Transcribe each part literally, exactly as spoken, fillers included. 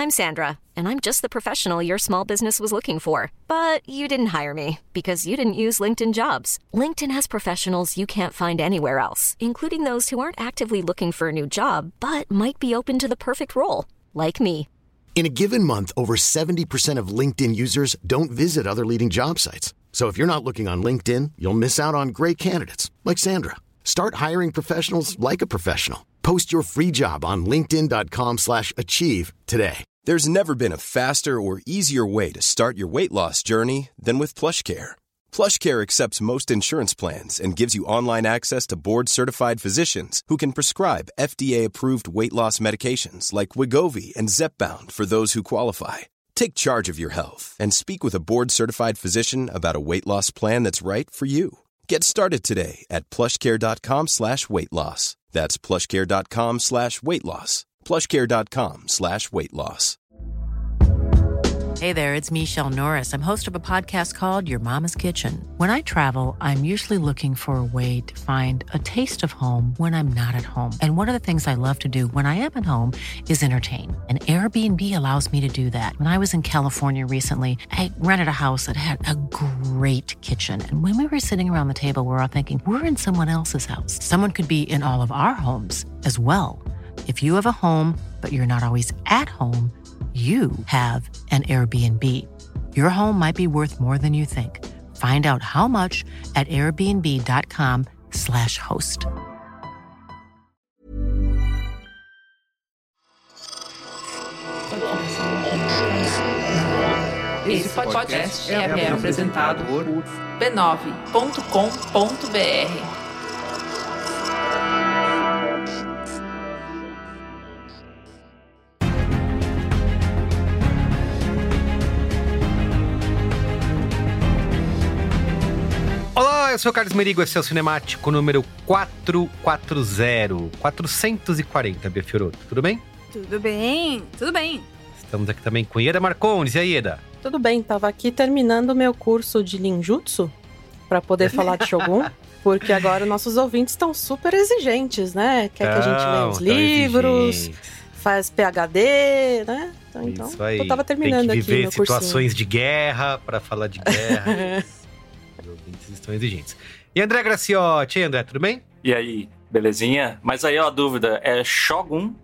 I'm Sandra, and I'm just the professional your small business was looking for. But you didn't hire me because you didn't use LinkedIn Jobs. LinkedIn has professionals you can't find anywhere else, including those who aren't actively looking for a new job, but might be open to the perfect role, like me. In a given month, over seventy percent of LinkedIn users don't visit other leading job sites. So if you're not looking on LinkedIn, you'll miss out on great candidates like Sandra. Start hiring professionals like a professional. Post your free job on linkedin dot com slash achieve today. There's never been a faster or easier way to start your weight loss journey than with PlushCare. PlushCare accepts most insurance plans and gives you online access to board-certified physicians who can prescribe F D A-approved weight loss medications like Wegovy and Zepbound for those who qualify. Take charge of your health and speak with a board-certified physician about a weight loss plan that's right for you. Get started today at plushcare.com slash weight loss. That's plushcare.com slash weight loss. plushcare.com slash weight loss. Hey there, it's Michelle Norris. I'm host of a podcast called Your Mama's Kitchen. When I travel, I'm usually looking for a way to find a taste of home when I'm not at home. And one of the things I love to do when I am at home is entertain. And Airbnb allows me to do that. When I was in California recently, I rented a house that had a great kitchen. And when we were sitting around the table, we were all thinking, we're in someone else's house. Someone could be in all of our homes as well. If you have a home, but you're not always at home, you have an Airbnb. Your home might be worth more than you think. Find out how much at airbnb.com slash host. Esse podcast é, é apresentado por b nove ponto com ponto b r. Olá, eu sou o Carlos Merigo, esse é o Cinemático número quatrocentos e quarenta. quatrocentos e quarenta, Bia Fiorotto, tudo bem? Tudo bem, tudo bem. Estamos aqui também com Ieda Marcondes. E aí, Ieda? Tudo bem, tava aqui terminando o meu curso de ninjutsu para poder falar de Shogun, porque agora nossos ouvintes estão super exigentes, né? Quer que a gente leia os livros, exigentes. Faz P H D, né? Então, então eu tava terminando aqui meu cursinho. Tem que viver situações de guerra para falar de guerra. Os ouvintes estão exigentes. E André Graciotti, e aí, André, tudo bem? E aí, belezinha? Mas aí, ó, a dúvida, é Shogun,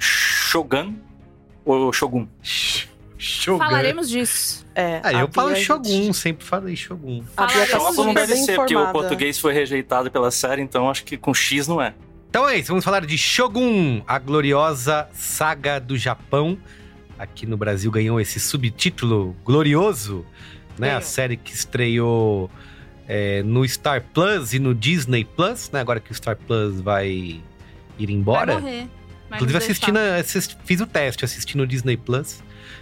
Shogun ou Shogun? Shogun. Falaremos disso. É, ah, eu falo Shogun, gente... sempre falei Shogun. A Bia tá Shogun não deve ser, informada. porque o português foi rejeitado pela série, então acho que com X não é. Então é isso, vamos falar de Shogun, a gloriosa saga do Japão. Aqui no Brasil ganhou esse subtítulo glorioso, né? É. A série que estreou é, no Star Plus e no Disney Plus, né? Agora que o Star Plus vai ir embora. Vai morrer. Vai Inclusive assistindo, assisti, fiz o teste, assisti no Disney Plus.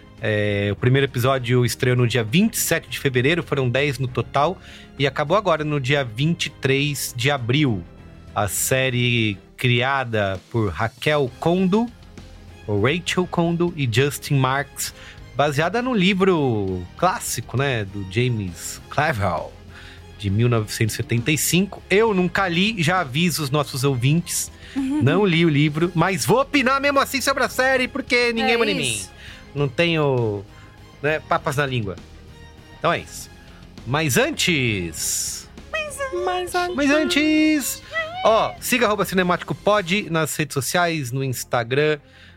É, o primeiro episódio estreou no dia vinte e sete de fevereiro, foram dez no total. E acabou agora no dia vinte e três de abril. A série criada por Raquel Kondo, ou Rachel Kondo e Justin Marks, baseada no livro clássico, né, do James Clavell, de mil novecentos e setenta e cinco. Eu nunca li, já aviso os nossos ouvintes, uhum. Não li o livro, mas vou opinar mesmo assim sobre a série, porque ninguém é manda em mim. Não tenho, né, papas na língua. Então é isso. Mas antes... Mas antes... Mas antes... Mas antes... Ó, siga arroba Cinemático Pod nas redes sociais, no Instagram,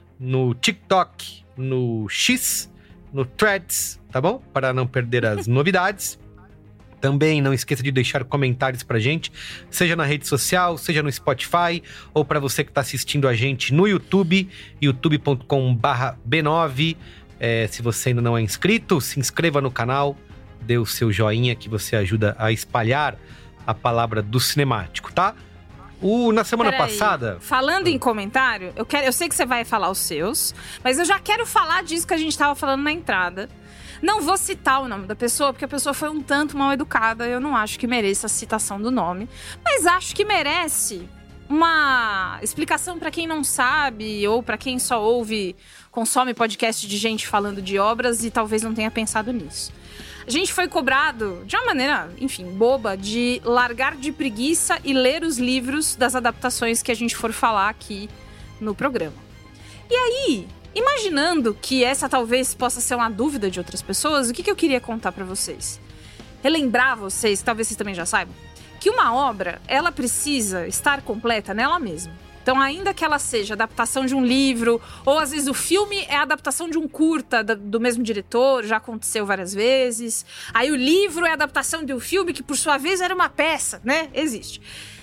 no TikTok, no X, no Threads, tá bom? Para não perder as novidades. Também não esqueça de deixar comentários pra gente, seja na rede social, seja no Spotify, ou para você que tá assistindo a gente no YouTube, youtube ponto com barra B nove. É, se você ainda não é inscrito, se inscreva no canal, dê o seu joinha que você ajuda a espalhar a palavra do Cinemático, tá? O, na semana Pera passada... Aí. Falando em comentário, eu, quero, eu sei que você vai falar os seus, mas eu já quero falar disso que a gente tava falando na entrada. Não vou citar o nome da pessoa, porque a pessoa foi um tanto mal educada. Eu não acho que mereça a citação do nome. Mas acho que merece uma explicação pra quem não sabe, ou pra quem só ouve, consome podcast de gente falando de obras e talvez não tenha pensado nisso. A gente foi cobrado, de uma maneira, enfim, boba, de largar de preguiça e ler os livros das adaptações que a gente for falar aqui no programa. E aí, Imaginando que essa talvez possa ser uma dúvida de outras pessoas, o que, que eu queria contar pra vocês? Relembrar vocês, talvez vocês também já saibam, que uma obra, ela precisa estar completa nela mesma. Então, ainda que ela seja adaptação de um livro, ou às vezes o filme é a adaptação de um curta do mesmo diretor, já aconteceu várias vezes. Aí o livro é a adaptação de um filme que, por sua vez, era uma peça, né? Existe.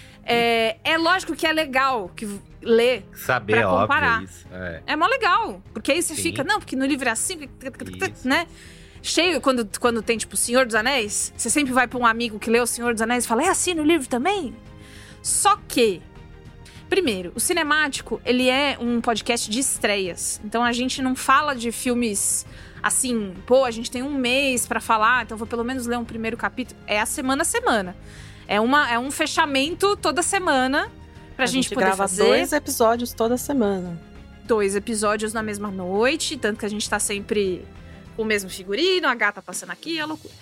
É, é lógico que é legal que ler Saber, pra comparar. Óbvio, isso. É. É mó legal, porque aí você Sim. fica, não, porque no livro é assim, Isso. né? Cheio, quando, quando tem, tipo, Senhor dos Anéis, você sempre vai pra um amigo que leu O Senhor dos Anéis e fala, é assim no livro também? Só que, primeiro, o Cinemático, ele é um podcast de estreias. Então, a gente não fala de filmes assim, pô, a gente tem um mês pra falar, então vou pelo menos ler um primeiro capítulo. É a semana a semana. É, uma, é um fechamento toda semana pra a gente, gente poder grava fazer. dois episódios toda semana. Dois episódios na mesma noite, tanto que a gente tá sempre com o mesmo figurino, a gata passando aqui, é loucura.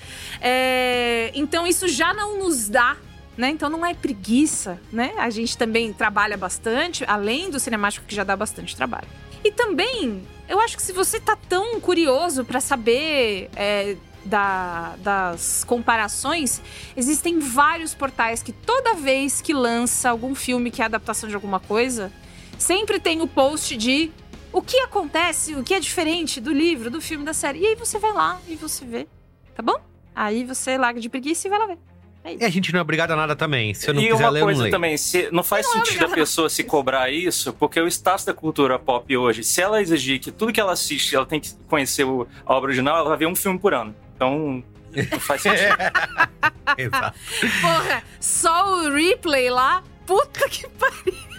É, então isso já não nos dá, né? Então não é preguiça, né? A gente também trabalha bastante, além do Cinemático que já dá bastante trabalho. E também, eu acho que se você tá tão curioso pra saber é, da, das comparações, existem vários portais que toda vez que lança algum filme que é adaptação de alguma coisa, sempre tem o post de o que acontece, o que é diferente do livro, do filme, da série. E aí você vai lá e você vê, tá bom? Aí você larga de preguiça e vai lá ver. É isso. E a gente não é obrigado a nada também. Se eu não e quiser uma ler, eu não coisa leio. também, se, não faz Não, sentido a obrigada. pessoa se cobrar isso, porque o status da cultura pop hoje, se ela exigir que tudo que ela assiste, ela tem que conhecer o, a obra original, ela vai ver um filme por ano. Então, não faz sentido. Exato. Porra, só o replay lá, puta que pariu.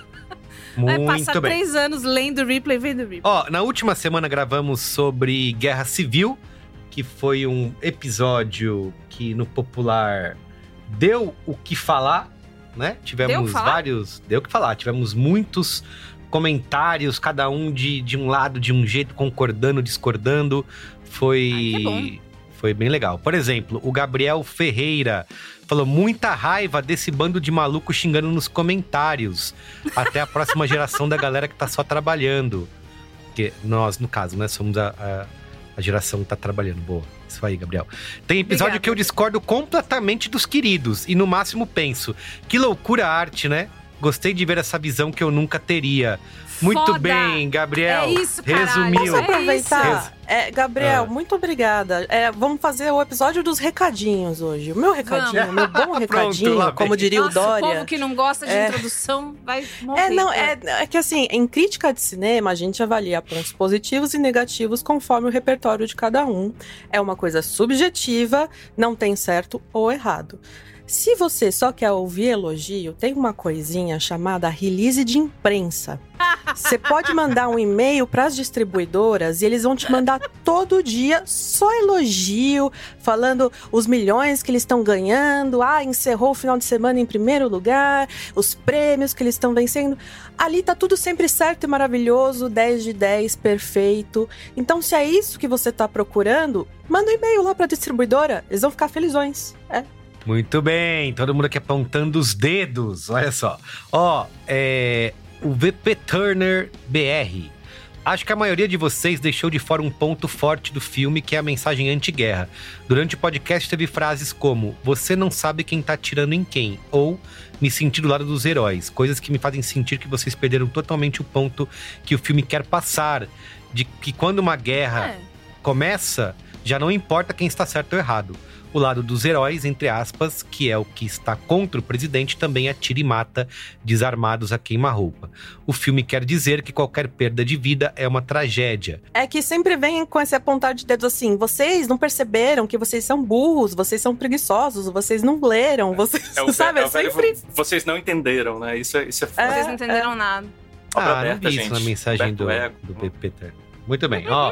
Vai passar Muito bem. três anos lendo o replay, vendo o replay. Ó, na última semana gravamos sobre Guerra Civil, que foi um episódio que no popular deu o que falar, né? Deu o Tivemos que falar? vários... Deu o que falar. Tivemos muitos comentários, cada um de, de um lado, de um jeito, concordando, discordando. Foi... Ai, que bom. Foi bem legal. Por exemplo, o Gabriel Ferreira falou muita raiva desse bando de maluco xingando nos comentários. Até a próxima geração da galera que tá só trabalhando. Porque nós, no caso, né, somos a, a, a geração que tá trabalhando. Boa. Isso aí, Gabriel. Tem episódio Obrigada. que eu discordo completamente dos queridos. E no máximo penso, que loucura a arte, né? Gostei de ver essa visão que eu nunca teria. Muito Foda. bem, Gabriel. É isso, caralho. Resumiu. Posso aproveitar? isso. É, Gabriel, Ah. muito obrigada. É, vamos fazer o episódio dos recadinhos hoje. O meu recadinho, o meu bom recadinho, lá vem. como diria Nossa, o Dória. o povo que não gosta de É. introdução vai morrer. É, não, é, é que assim, em crítica de cinema, a gente avalia pontos positivos e negativos conforme o repertório de cada um. É uma coisa subjetiva, não tem certo ou errado. Se você só quer ouvir elogio, tem uma coisinha chamada release de imprensa. Você pode mandar um e-mail para as distribuidoras e eles vão te mandar todo dia só elogio, falando os milhões que eles estão ganhando, ah, encerrou o final de semana em primeiro lugar, os prêmios que eles estão vencendo. Ali tá tudo sempre certo e maravilhoso, dez de dez, perfeito. Então, se é isso que você tá procurando, manda um e-mail lá para a distribuidora, eles vão ficar felizões. É. Muito bem, todo mundo aqui apontando os dedos, olha só. Ó, é, o V P Turner B R. Acho que a maioria de vocês deixou de fora um ponto forte do filme, que é a mensagem anti-guerra. Durante o podcast teve frases como, você não sabe quem tá atirando em quem, ou me senti do lado dos heróis, coisas que me fazem sentir que vocês perderam totalmente o ponto que o filme quer passar, de que quando uma guerra É. começa, já não importa quem está certo ou errado. O lado dos heróis, entre aspas, que é o que está contra o presidente, também atira e mata desarmados a queima-roupa. O filme quer dizer que qualquer perda de vida é uma tragédia. É que sempre vem com esse apontar de dedos assim, vocês não perceberam que vocês são burros, vocês são preguiçosos, vocês não leram, vocês, É o, sabe, é é o velho, sempre... vocês não entenderam, né? Isso é, isso é foda. Vocês não entenderam nada. Obra ah, não aberta, vi isso gente. na mensagem Aberto do, eco. do B P T. Muito bem, ó.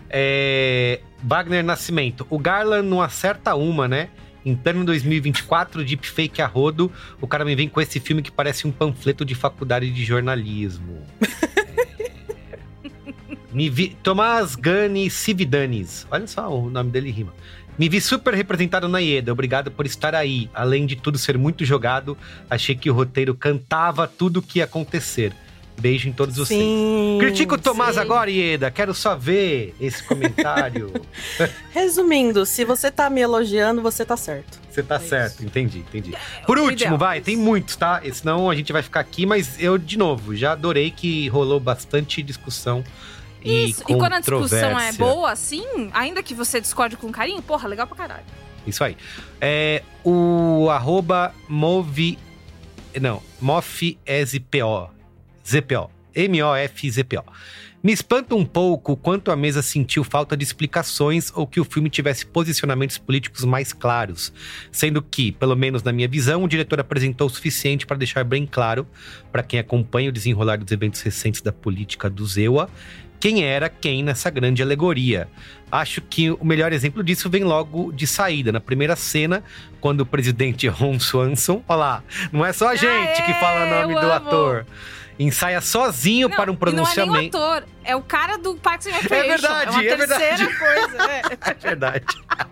É, Wagner Nascimento. O Garland não acerta uma, né? Em pleno dois mil e vinte e quatro, deepfake a rodo, o cara me vem com esse filme que parece um panfleto de faculdade de jornalismo. É. Me vi... Tomás Gani Cividanes. Olha só, o nome dele rima. Me vi super representado na Ieda, obrigado por estar aí. Além de tudo ser muito jogado, achei que o roteiro cantava tudo o que ia acontecer. Beijo em todos vocês. Sim, Critica o Tomás sim. agora, Ieda. Quero só ver esse comentário. Resumindo, se você tá me elogiando, você tá certo. Você tá É certo, isso. entendi, entendi. Por o último, ideal. vai, tem muitos, tá? Senão a gente vai ficar aqui, mas eu, de novo, já adorei que rolou bastante discussão e Isso. E quando a discussão é controvérsia. boa, assim, ainda que você discorde com carinho, porra, legal pra caralho. Isso aí. É, o arroba move... Não, mofzpo. Z P O. M O F Z P O. Me espanta um pouco o quanto a mesa sentiu falta de explicações ou que o filme tivesse posicionamentos políticos mais claros, sendo que, pelo menos na minha visão, o diretor apresentou o suficiente para deixar bem claro, para quem acompanha o desenrolar dos eventos recentes da política do Zewa, quem era quem nessa grande alegoria. Acho que o melhor exemplo disso vem logo de saída, na primeira cena, quando o presidente Ron Swanson, olha lá, não é só a gente Aê, que fala o nome eu do amo. ator, ensaia sozinho Não, para um e não é nem o pronunciamento. ator, é o cara do Parks and Recreation. verdade, é uma é terceira verdade. coisa. É. É verdade.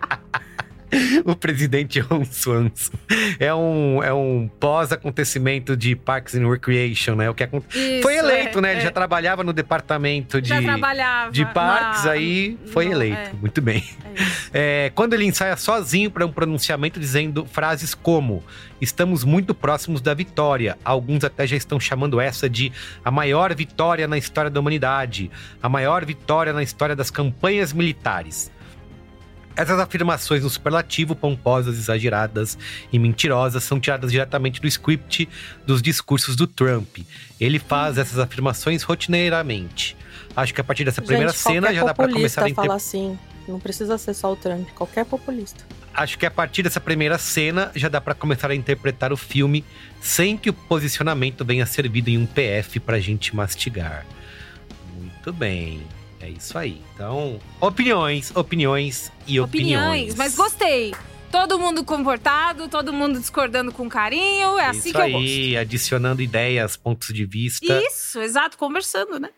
O presidente Ron Swanson é um, é um pós-acontecimento de Parks and Recreation, né? O que acon... Isso, Foi eleito, é, né? Ele é. já trabalhava no departamento de, Já trabalhava de parques, na- aí foi no- eleito. é. Muito bem. É isso. É, quando ele ensaia sozinho para um pronunciamento dizendo frases como: estamos muito próximos da vitória. Alguns até já estão chamando essa de a maior vitória na história da humanidade, a maior vitória na história das campanhas militares. Essas afirmações no superlativo, pomposas, exageradas e mentirosas, são tiradas diretamente do script dos discursos do Trump. Ele faz essas afirmações rotineiramente. Acho que a partir dessa primeira Gente, cena qualquer já dá para populista começar a fala inter... assim. Não precisa ser só o Trump, qualquer populista. Acho que a partir dessa primeira cena já dá para começar a interpretar o filme sem que o posicionamento venha servido em um P F pra gente mastigar. Muito bem. É isso aí. Então, opiniões, opiniões e opiniões. Opiniões, mas gostei. Todo mundo comportado, todo mundo discordando com carinho, é assim Isso que eu aí, gosto. adicionando ideias, pontos de vista. Isso, exato, conversando, né?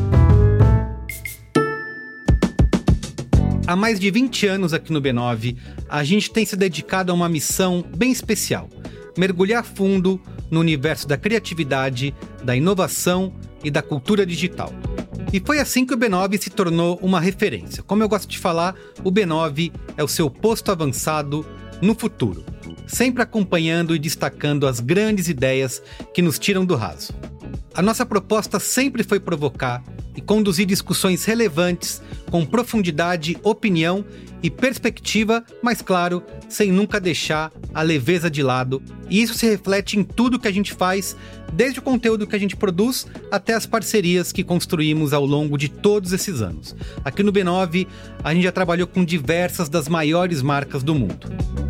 Há mais de vinte anos aqui no B nove, a gente tem se dedicado a uma missão bem especial: mergulhar fundo no universo da criatividade, da inovação e da cultura digital. E foi assim que o B nove se tornou uma referência. Como eu gosto de falar, o B nove é o seu posto avançado no futuro, sempre acompanhando e destacando as grandes ideias que nos tiram do raso. A nossa proposta sempre foi provocar e conduzir discussões relevantes, com profundidade, opinião e perspectiva, mas claro, sem nunca deixar a leveza de lado. E isso se reflete em tudo que a gente faz, desde o conteúdo que a gente produz até as parcerias que construímos ao longo de todos esses anos. Aqui no B nove, a gente já trabalhou com diversas das maiores marcas do mundo.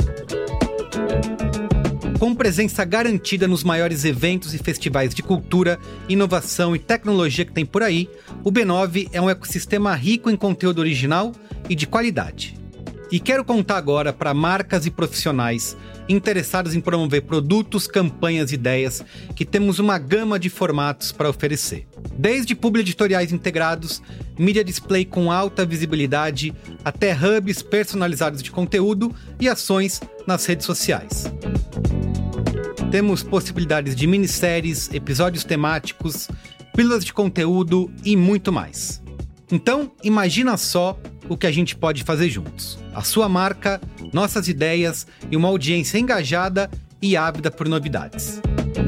Com presença garantida nos maiores eventos e festivais de cultura, inovação e tecnologia que tem por aí, o B nove é um ecossistema rico em conteúdo original e de qualidade. E quero contar agora para marcas e profissionais interessados em promover produtos, campanhas e ideias, que temos uma gama de formatos para oferecer. Desde publi editoriais integrados, mídia display com alta visibilidade, até hubs personalizados de conteúdo e ações nas redes sociais. Temos possibilidades de minisséries, episódios temáticos, pílulas de conteúdo e muito mais. Então, imagina só o que a gente pode fazer juntos. A sua marca, nossas ideias e uma audiência engajada e ávida por novidades.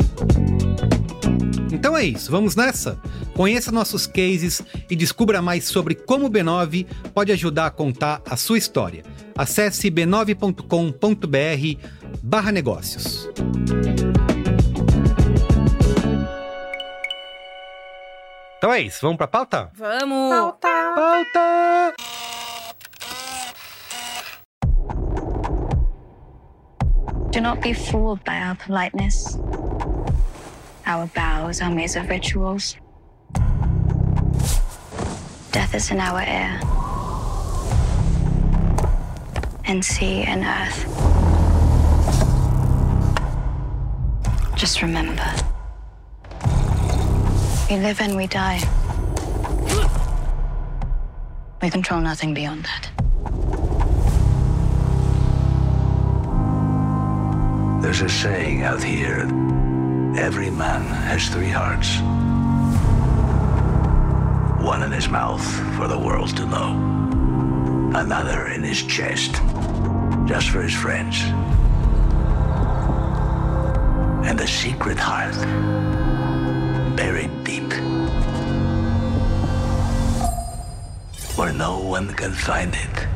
Então é isso, vamos nessa? Conheça nossos cases e descubra mais sobre como o B nove pode ajudar a contar a sua história. Acesse b nove ponto com ponto b r barra negócios. Então é isso, vamos pra pauta? Vamos! Pauta! Pauta! Do not be fooled by our politeness. Our bows are maze of rituals. Death is in our air. And sea and earth. Just remember. We live and we die. We control nothing beyond that. There's a saying out here, every man has three hearts. One in his mouth for the world to know. Another in his chest, just for his friends. And a secret heart buried deep, where no one can find it.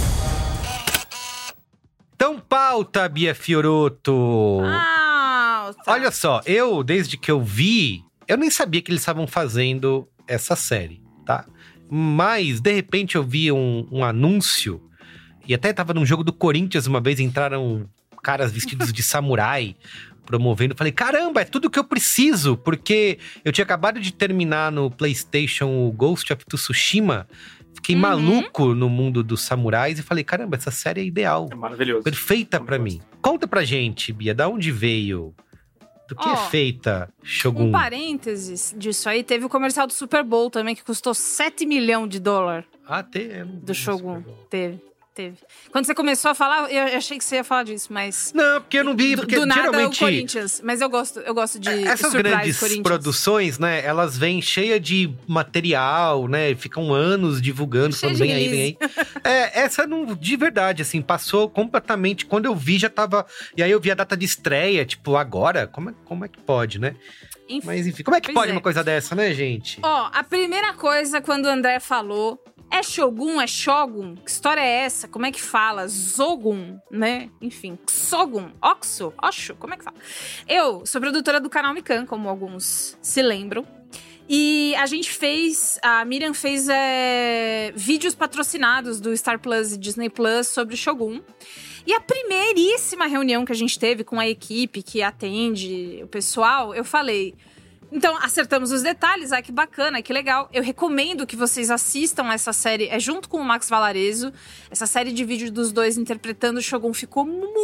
Então, pauta, Bia Fiorotto. Pauta. Olha só, eu, desde que eu vi, eu nem sabia que eles estavam fazendo essa série, tá? Mas, de repente, eu vi um, um anúncio, e até tava num jogo do Corinthians uma vez, entraram caras vestidos de samurai, promovendo. Falei, caramba, é tudo que eu preciso, porque eu tinha acabado de terminar no PlayStation o Ghost of Tsushima. Fiquei uhum. maluco no mundo dos samurais e falei, caramba, essa série é ideal. É maravilhoso. Perfeita pra mim. Conta pra gente, Bia, da onde veio? Do que oh, é feita Shogun? Um parênteses disso aí, teve o comercial do Super Bowl também, que custou sete milhões de dólares. Ah, teve. Do Shogun. Teve. Teve. Quando você começou a falar, eu achei que você ia falar disso, mas... Não, porque eu não vi, porque do, do nada geralmente... o Corinthians, mas eu gosto, eu gosto de essas grandes produções, né, elas vêm cheias de material, né, ficam anos divulgando, cheia quando vem aí, vem aí. É, essa não, de verdade, assim, passou completamente, quando eu vi já tava... E aí eu vi a data de estreia, tipo, agora? Como é, como é que pode, né? Enfim, mas enfim, como é que pode é. uma coisa dessa, né, gente? Ó, a primeira coisa, quando o André falou... É Shogun? É Shogun? Que história é essa? Como é que fala? Zogun, né? Enfim, Sogun, Oxo, Osho, como é que fala? Eu sou produtora do canal Mikan, como alguns se lembram. E a gente fez, a Miriam fez é, vídeos patrocinados do Star Plus e Disney Plus sobre Shogun. E a primeiríssima reunião que a gente teve com a equipe que atende o pessoal, eu falei... Então, acertamos os detalhes, ai que bacana, que legal. Eu recomendo que vocês assistam essa série, é junto com o Max Valarezo. Essa série de vídeos dos dois interpretando o Shogun ficou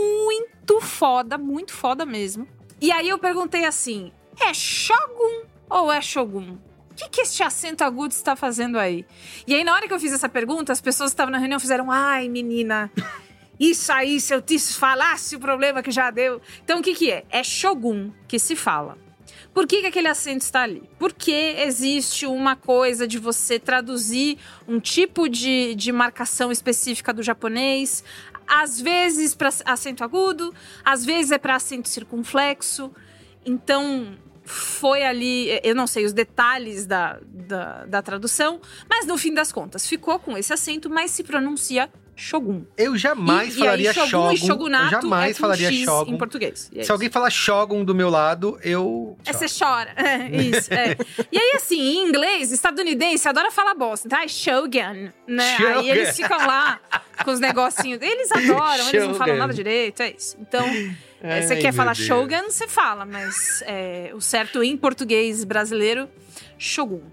muito foda, muito foda mesmo. E aí eu perguntei assim, é Shogun ou é Shogun? O que, que este acento agudo está fazendo aí? E aí na hora que eu fiz essa pergunta, as pessoas que estavam na reunião fizeram, ai menina... Isso aí, se eu te falasse o problema que já deu... Então o que que é? É Shogun que se fala. Por que que aquele acento está ali? Porque existe uma coisa de você traduzir um tipo de, de marcação específica do japonês, às vezes para acento agudo, às vezes é para acento circunflexo. Então, foi ali, eu não sei os detalhes da, da, da tradução, mas no fim das contas, ficou com esse acento, mas se pronuncia Shogun. Eu jamais e, falaria e aí, Shogun Shogun. E Shogunato eu jamais é com falaria X Shogun. Em português. É Se isso. alguém falar Shogun do meu lado, eu... É, você chora. É, isso, é. E aí, assim, em inglês, estadunidense adora falar bosta. Tá? Shogun, né? Shogun. Aí eles ficam lá com os negocinhos. Eles adoram, eles não falam nada direito, é isso. Então, Ai, você quer falar Deus. Shogun, você fala. Mas é, o certo em português brasileiro, Shogun.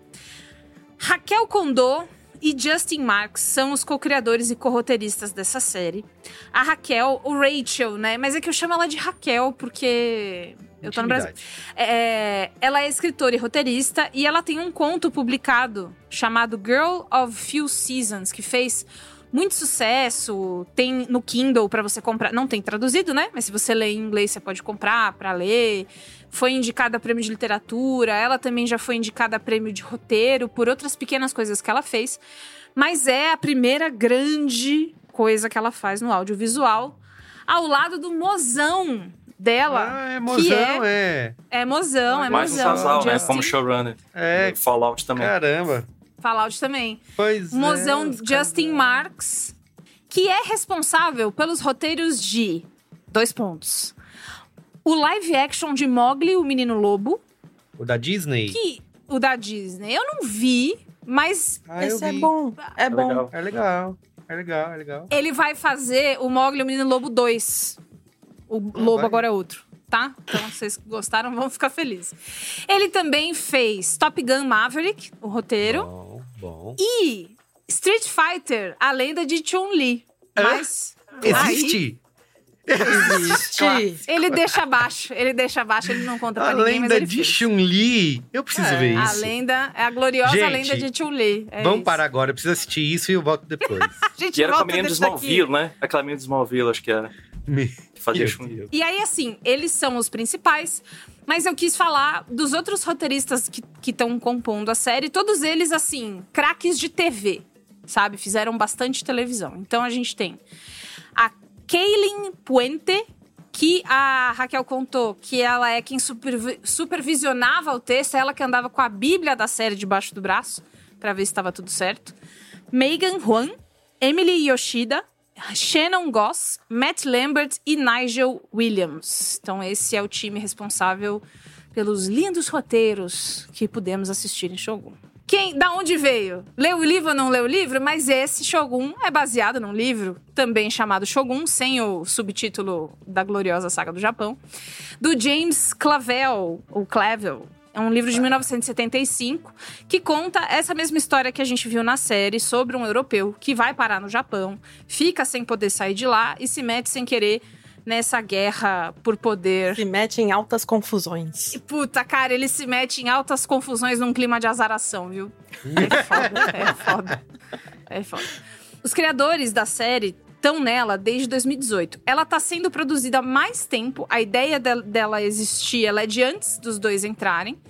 Raquel Condô e Justin Marks são os co-criadores e co-roteiristas dessa série. A Raquel, o Rachel, né? Mas é que eu chamo ela de Raquel porque eu tô no Brasil. É, ela é escritora e roteirista e ela tem um conto publicado chamado Girl of Few Seasons, que fez muito sucesso. Tem no Kindle pra você comprar. Não tem traduzido, né? Mas se você lê em inglês, você pode comprar pra ler. Foi indicada a prêmio de literatura. Ela também já foi indicada a prêmio de roteiro por outras pequenas coisas que ela fez. Mas é a primeira grande coisa que ela faz no audiovisual. Ao lado do mozão dela. Ah, é mozão, é. É, é mozão, é mais mozão. Mais um casal, Justin. né? Como showrunner. É. Fallout também. Caramba. Fallout também. Pois mozão é. Justin Marks, que é responsável pelos roteiros de... Dois pontos. O live action de Mowgli, o Menino Lobo. O da Disney? Que, o da Disney. Eu não vi, mas... Ah, esse eu é vi. bom. É, É bom. legal. É legal. É legal, é legal. Ele vai fazer o Mowgli, o Menino Lobo dois. O Ah, Lobo vai. agora é outro, tá? Então, vocês que gostaram, vão ficar felizes. Ele também fez Top Gun Maverick, o roteiro. Bom, bom. E Street Fighter, a lenda de Chun-Li. Hã? Mas... Existe? Existe. Ele deixa abaixo, ele deixa abaixo, ele não conta pra A ninguém, mas lenda ele de fez. Chun-Li. Eu preciso ver A isso. lenda, é a gloriosa Gente, lenda de Chun-Li. É Vamos isso. parar agora. Eu preciso assistir isso e eu volto depois. A gente Que era com a volta menina de disso aqui. Smallville, né? Aquela menina de Smallville, acho que era. que fazia Shun-Yu. E aí, assim, eles são os principais, mas eu quis falar dos outros roteiristas que estão compondo a série. Todos eles, assim, craques de T V, sabe? Fizeram bastante televisão. Então, a gente tem a Kaylin Puente, que a Raquel contou que ela é quem supervi- supervisionava o texto, ela que andava com a bíblia da série debaixo do braço, pra ver se estava tudo certo. Megan Huang, Emily Yoshida, Shannon Goss, Matt Lambert e Nigel Williams. Então esse é o time responsável pelos lindos roteiros que pudemos assistir em Shogun. Quem, da onde veio? Leu o livro ou não leu o livro? Mas esse Shogun é baseado num livro também chamado Shogun, sem o subtítulo da gloriosa saga do Japão, do James Clavell, ou Clavell. É um livro de mil novecentos e setenta e cinco que conta essa mesma história que a gente viu na série sobre um europeu que vai parar no Japão, fica sem poder sair de lá e se mete sem querer nessa guerra por poder. Se mete em altas confusões. E, puta, cara, ele se mete em altas confusões num clima de azaração, viu? É foda, é foda. É foda. Os criadores da série estão nela desde dois mil e dezoito. Ela tá sendo produzida há mais tempo. A ideia de, dela existir, ela é de antes dos dois entrarem.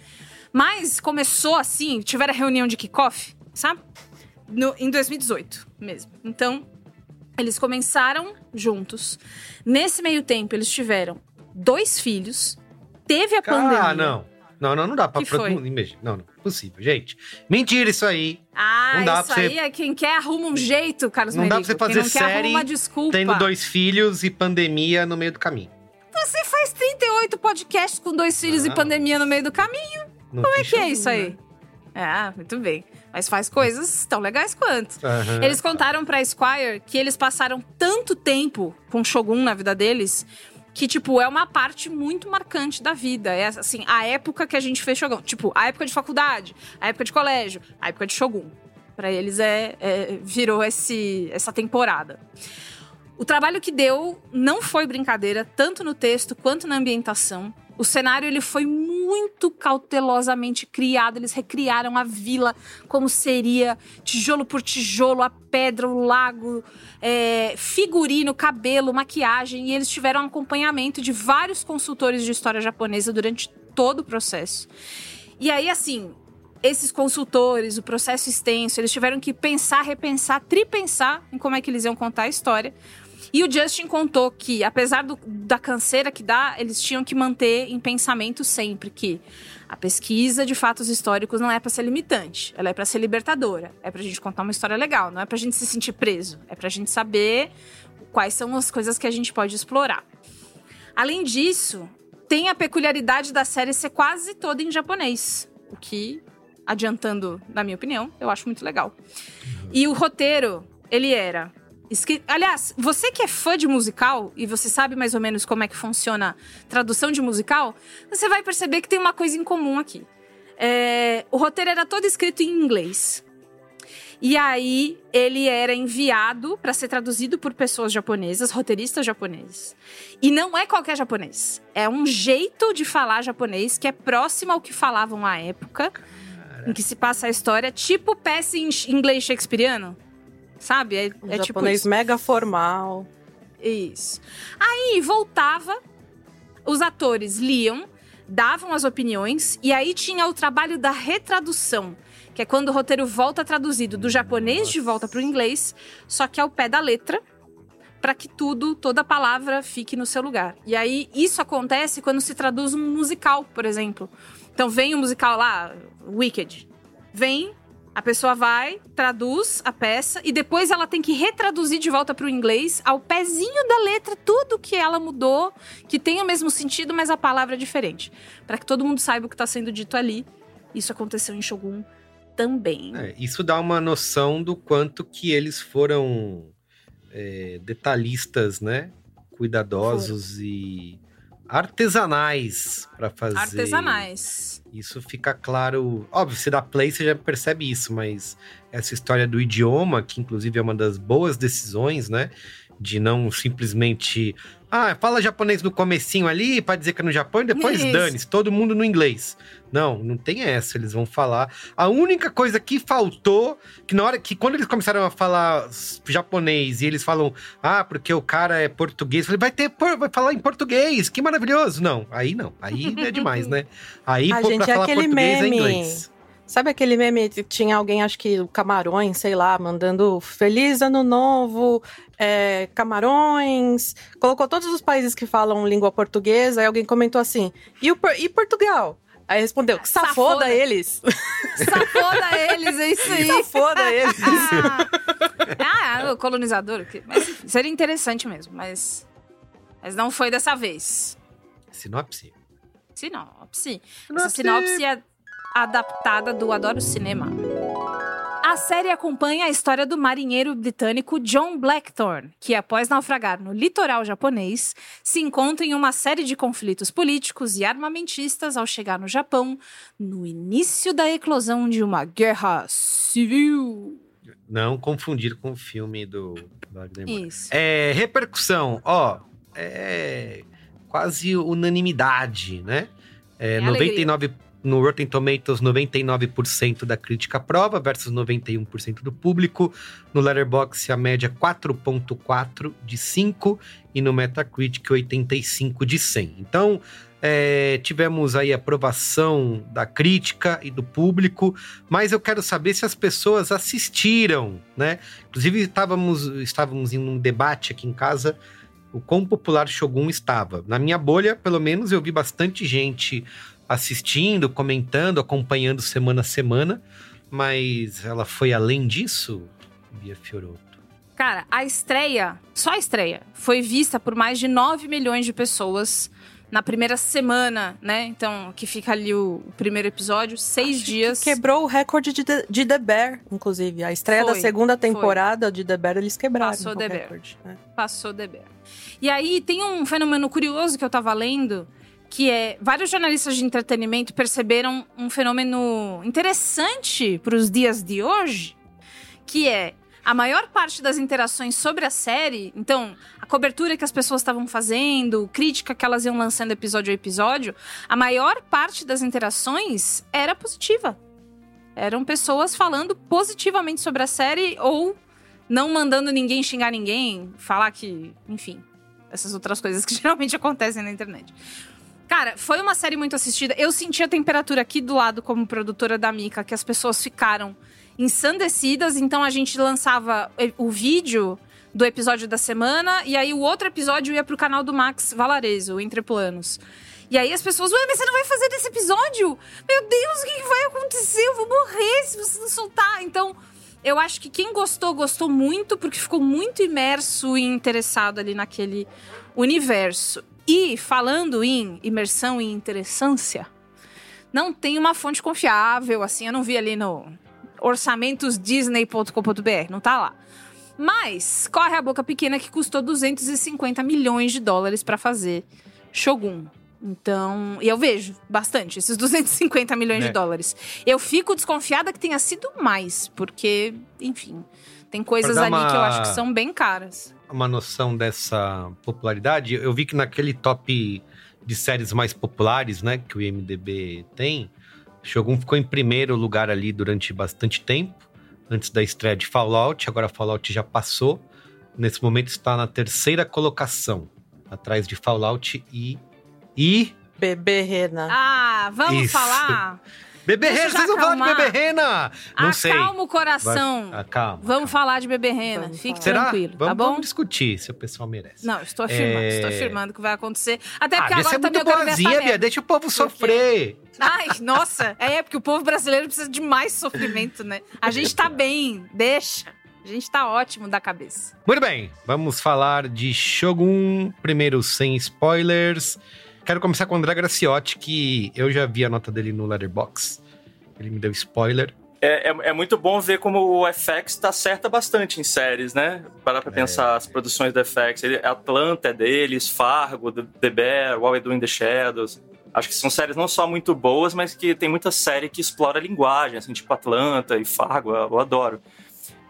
Mas começou assim, tiveram a reunião de kickoff, sabe? No, em dois mil e dezoito mesmo. Então, eles começaram juntos. Nesse meio tempo, eles tiveram dois filhos. Teve a pandemia. Ah, não. Não, não, não dá pra... Que foi? Não, não, possível, gente. Mentira isso aí. Ah, não dá isso pra aí você... é quem quer arruma um jeito, Carlos Não Merigo. dá pra você fazer quem não quer, série arruma uma desculpa. tendo dois filhos e pandemia no meio do caminho. Você faz trinta e oito podcasts com dois filhos Ah. e pandemia no meio do caminho. Não Como é fiz que é Shogun, isso aí? né? Ah, muito bem. Mas faz coisas tão legais quanto. Aham. Eles contaram pra Esquire que eles passaram tanto tempo com Shogun na vida deles que, tipo, é uma parte muito marcante da vida. É, assim, a época que a gente fez Shogun. Tipo, a época de faculdade, a época de colégio, a época de Shogun. Pra eles é, é virou esse, essa temporada. O trabalho que deu não foi brincadeira, tanto no texto quanto na ambientação. O cenário ele foi muito cautelosamente criado. Eles recriaram a vila como seria, tijolo por tijolo, a pedra, o lago, é, figurino, cabelo, maquiagem. E eles tiveram um acompanhamento de vários consultores de história japonesa durante todo o processo. E aí, assim, esses consultores, o processo extenso, eles tiveram que pensar, repensar, tripensar em como é que eles iam contar a história. E o Justin contou que, apesar do, da canseira que dá, eles tinham que manter em pensamento sempre que a pesquisa de fatos históricos não é para ser limitante, ela é para ser libertadora. É pra gente contar uma história legal, não é pra gente se sentir preso. É pra gente saber quais são as coisas que a gente pode explorar. Além disso, tem a peculiaridade da série ser quase toda em japonês, o que, adiantando, na minha opinião, eu acho muito legal. E o roteiro, ele era... Escri... Aliás, você que é fã de musical e você sabe mais ou menos como é que funciona tradução de musical, você vai perceber que tem uma coisa em comum aqui. É... O roteiro era todo escrito em inglês. E aí, ele era enviado para ser traduzido por pessoas japonesas, roteiristas japoneses. E não é qualquer japonês. É um jeito de falar japonês que é próximo ao que falavam à época, em que se passa a história, tipo peça em inglês shakespeariano. Sabe? É, Um é japonês tipo isso. mega formal. Isso. Aí voltava, os atores liam, davam as opiniões, e aí tinha o trabalho da retradução, que é quando o roteiro volta traduzido do japonês Nossa. de volta para o inglês, só que ao pé da letra, para que tudo, toda palavra fique no seu lugar. E aí isso acontece quando se traduz um musical, por exemplo. Então vem o musical lá, Wicked. Vem... A pessoa vai, traduz a peça e depois ela tem que retraduzir de volta para o inglês ao pezinho da letra tudo que ela mudou, que tem o mesmo sentido, mas a palavra é diferente. Para que todo mundo saiba o que está sendo dito ali. Isso aconteceu em Shogun também. É, isso dá uma noção do quanto que eles foram é, detalhistas, né? Cuidadosos foram. E artesanais para fazer. Artesanais. Isso fica claro. Óbvio, se dá play, você já percebe isso, mas essa história do idioma, que inclusive é uma das boas decisões, né? De não simplesmente Ah, fala japonês no comecinho ali, pra dizer que é no Japão, e depois dane-se, todo mundo no inglês. Não, não tem essa, eles vão falar. A única coisa que faltou, que na hora que quando eles começaram a falar japonês e eles falam, ah, porque o cara é português, eu falei, vai ter, vai falar em português, que maravilhoso. Não, aí não, aí é demais, né? Aí, a pô, gente, pra é falar aquele português meme. é inglês. Sabe aquele meme que tinha alguém, acho que o Camarões, sei lá, mandando Feliz Ano Novo, é, Camarões, colocou todos os países que falam língua portuguesa, aí alguém comentou assim, e, o, e Portugal? Aí respondeu, safoda, safoda eles. Safoda eles, é isso aí. Safoda eles. Ah, o colonizador. Mas, seria interessante mesmo, mas, mas não foi dessa vez. Sinopse? Sinopse. Essa sinopse é adaptada do Adoro Cinema. A série acompanha a história do marinheiro britânico John Blackthorne, que após naufragar no litoral japonês, se encontra em uma série de conflitos políticos e armamentistas ao chegar no Japão, no início da eclosão de uma guerra civil. Não confundir com o filme do Wagner Moura. Isso. É, repercussão, ó, é quase unanimidade, né? É, noventa e nove por cento no Rotten Tomatoes, noventa e nove por cento da crítica aprova versus noventa e um por cento do público. No Letterboxd, a média quatro ponto quatro de cinco e no Metacritic, oitenta e cinco de cem. Então, é, tivemos aí a aprovação da crítica e do público, mas eu quero saber se as pessoas assistiram, né? Inclusive, estávamos, estávamos em um debate aqui em casa o quão popular Shogun estava. Na minha bolha, pelo menos, eu vi bastante gente assistindo, comentando, acompanhando semana a semana, mas ela foi além disso, Bia Fiorotto? Cara, a estreia, só a estreia, foi vista por mais de nove milhões de pessoas na primeira semana, né? Então, que fica ali o, o primeiro episódio, seis Acho dias. Que quebrou o recorde de, The, de The Bear, inclusive. A estreia foi, da segunda temporada foi. de The Bear, eles quebraram Passou o The recorde. Bear. É. Passou The Bear. E aí, tem um fenômeno curioso que eu tava lendo, que é, vários jornalistas de entretenimento perceberam um fenômeno interessante para os dias de hoje, que é a maior parte das interações sobre a série, então, a cobertura que as pessoas estavam fazendo, crítica que elas iam lançando episódio a episódio, a maior parte das interações era positiva. Eram pessoas falando positivamente sobre a série ou não mandando ninguém xingar ninguém, falar que, enfim, essas outras coisas que geralmente acontecem na internet. Cara, foi uma série muito assistida. Eu senti a temperatura aqui do lado como produtora da Mika, que as pessoas ficaram ensandecidas. Então a gente lançava o vídeo do episódio da semana e aí o outro episódio ia pro canal do Max Valarezo, Entre Planos. E aí as pessoas, ué, mas você não vai fazer desse episódio? Meu Deus, o que vai acontecer? Eu vou morrer se você não soltar. Então, eu acho que quem gostou, gostou muito, porque ficou muito imerso e interessado ali naquele universo. E, falando em imersão e interessância, não tem uma fonte confiável, assim, eu não vi ali no orçamentos disney ponto com ponto b r, não tá lá. Mas, corre a boca pequena que custou duzentos e cinquenta milhões de dólares pra fazer Shogun. Então, e eu vejo bastante, esses duzentos e cinquenta milhões é. de dólares. Eu fico desconfiada que tenha sido mais, porque, enfim, tem coisas ali uma... que eu acho que são bem caras. Uma noção dessa popularidade, eu vi que naquele top de séries mais populares, né, que o I M D B tem, Shogun ficou em primeiro lugar ali durante bastante tempo, antes da estreia de Fallout. Agora Fallout já passou, nesse momento está na terceira colocação, atrás de Fallout e... e... Bebê Rena. Ah, vamos Isso. falar... Bebê Rena, vocês não falam de Bebê Rena! Não sei. Acalma o coração. Vai, acalma. Vamos acalma. falar de Bebê Rena. Vamos Fique Será? tranquilo, vamos, tá bom? Vamos discutir se o pessoal merece. Não, estou afirmando. É... Estou afirmando que vai acontecer. Até Ah, porque Bia, agora você é também muito eu quero ver boazinha, essa Bia. merda. Deixa o povo sofrer. Ai, nossa. É, porque o povo brasileiro precisa de mais sofrimento, né? A gente tá bem. Deixa. A gente tá ótimo da cabeça. Muito bem. Vamos falar de Shogun. Primeiro, sem spoilers. Quero começar com o André Graciotti, que eu já vi a nota dele no Letterboxd. Ele me deu spoiler. É, é, é muito bom ver como o F X tá acerta bastante em séries, né? Parar pra é. pensar as produções do F X. Ele, Atlanta é deles, Fargo, The Bear, What We Do in the Shadows. Acho que são séries não só muito boas, mas que tem muita série que explora a linguagem, assim, tipo Atlanta e Fargo, eu, eu adoro.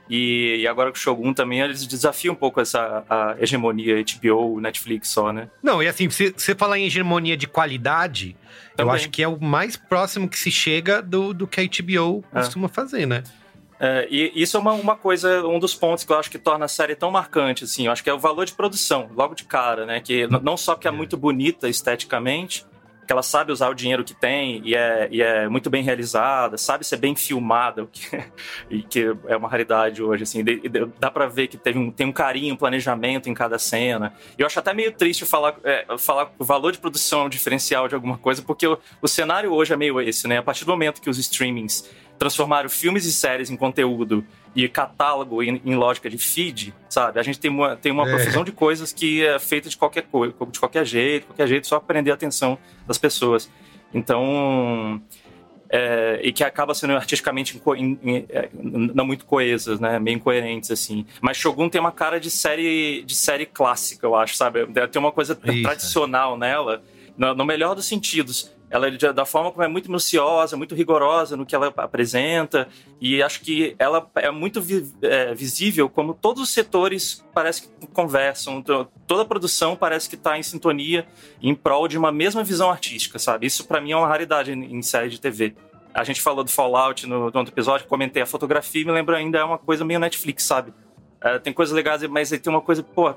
E, e agora com o Shogun também, eles desafiam um pouco essa a hegemonia H B O, Netflix só, né? Não, e assim, se você falar em hegemonia de qualidade, também. Eu acho que é o mais próximo que se chega do, do que a H B O costuma é. fazer, né? É, e isso é uma, uma coisa, um dos pontos que eu acho que torna a série tão marcante, assim. Eu acho que é o valor de produção, logo de cara, né? Que não só que é muito bonita esteticamente, que ela sabe usar o dinheiro que tem e é, e é muito bem realizada, sabe ser bem filmada, o que, e que é uma raridade hoje, assim. De, de, dá pra ver que teve um, tem um carinho, um planejamento em cada cena. E eu acho até meio triste falar, é, falar que o valor de produção é um diferencial de alguma coisa, porque o, o cenário hoje é meio esse, né? A partir do momento que os streamings transformaram filmes e séries em conteúdo e catálogo em, em lógica de feed, sabe? A gente tem uma, tem uma é. profusão de coisas que é feita de qualquer coisa, de qualquer jeito, qualquer jeito, só para prender a atenção das pessoas. Então, é, e que acaba sendo artisticamente inco, in, in, não muito coesas, né? Meio incoerentes, assim. Mas Shogun tem uma cara de série, de série clássica, eu acho, sabe? Tem uma coisa Isso. tradicional nela, no, no melhor dos sentidos. Ela, da forma como é muito minuciosa, muito rigorosa no que ela apresenta, e acho que ela é muito vi, é, visível como todos os setores parece que conversam, toda a produção parece que está em sintonia em prol de uma mesma visão artística, sabe? Isso para mim é uma raridade em, em série de T V. A gente falou do Fallout no, no outro episódio, comentei a fotografia, me lembro ainda, é uma coisa meio Netflix, sabe? É, tem coisas legais, mas tem uma coisa, pô...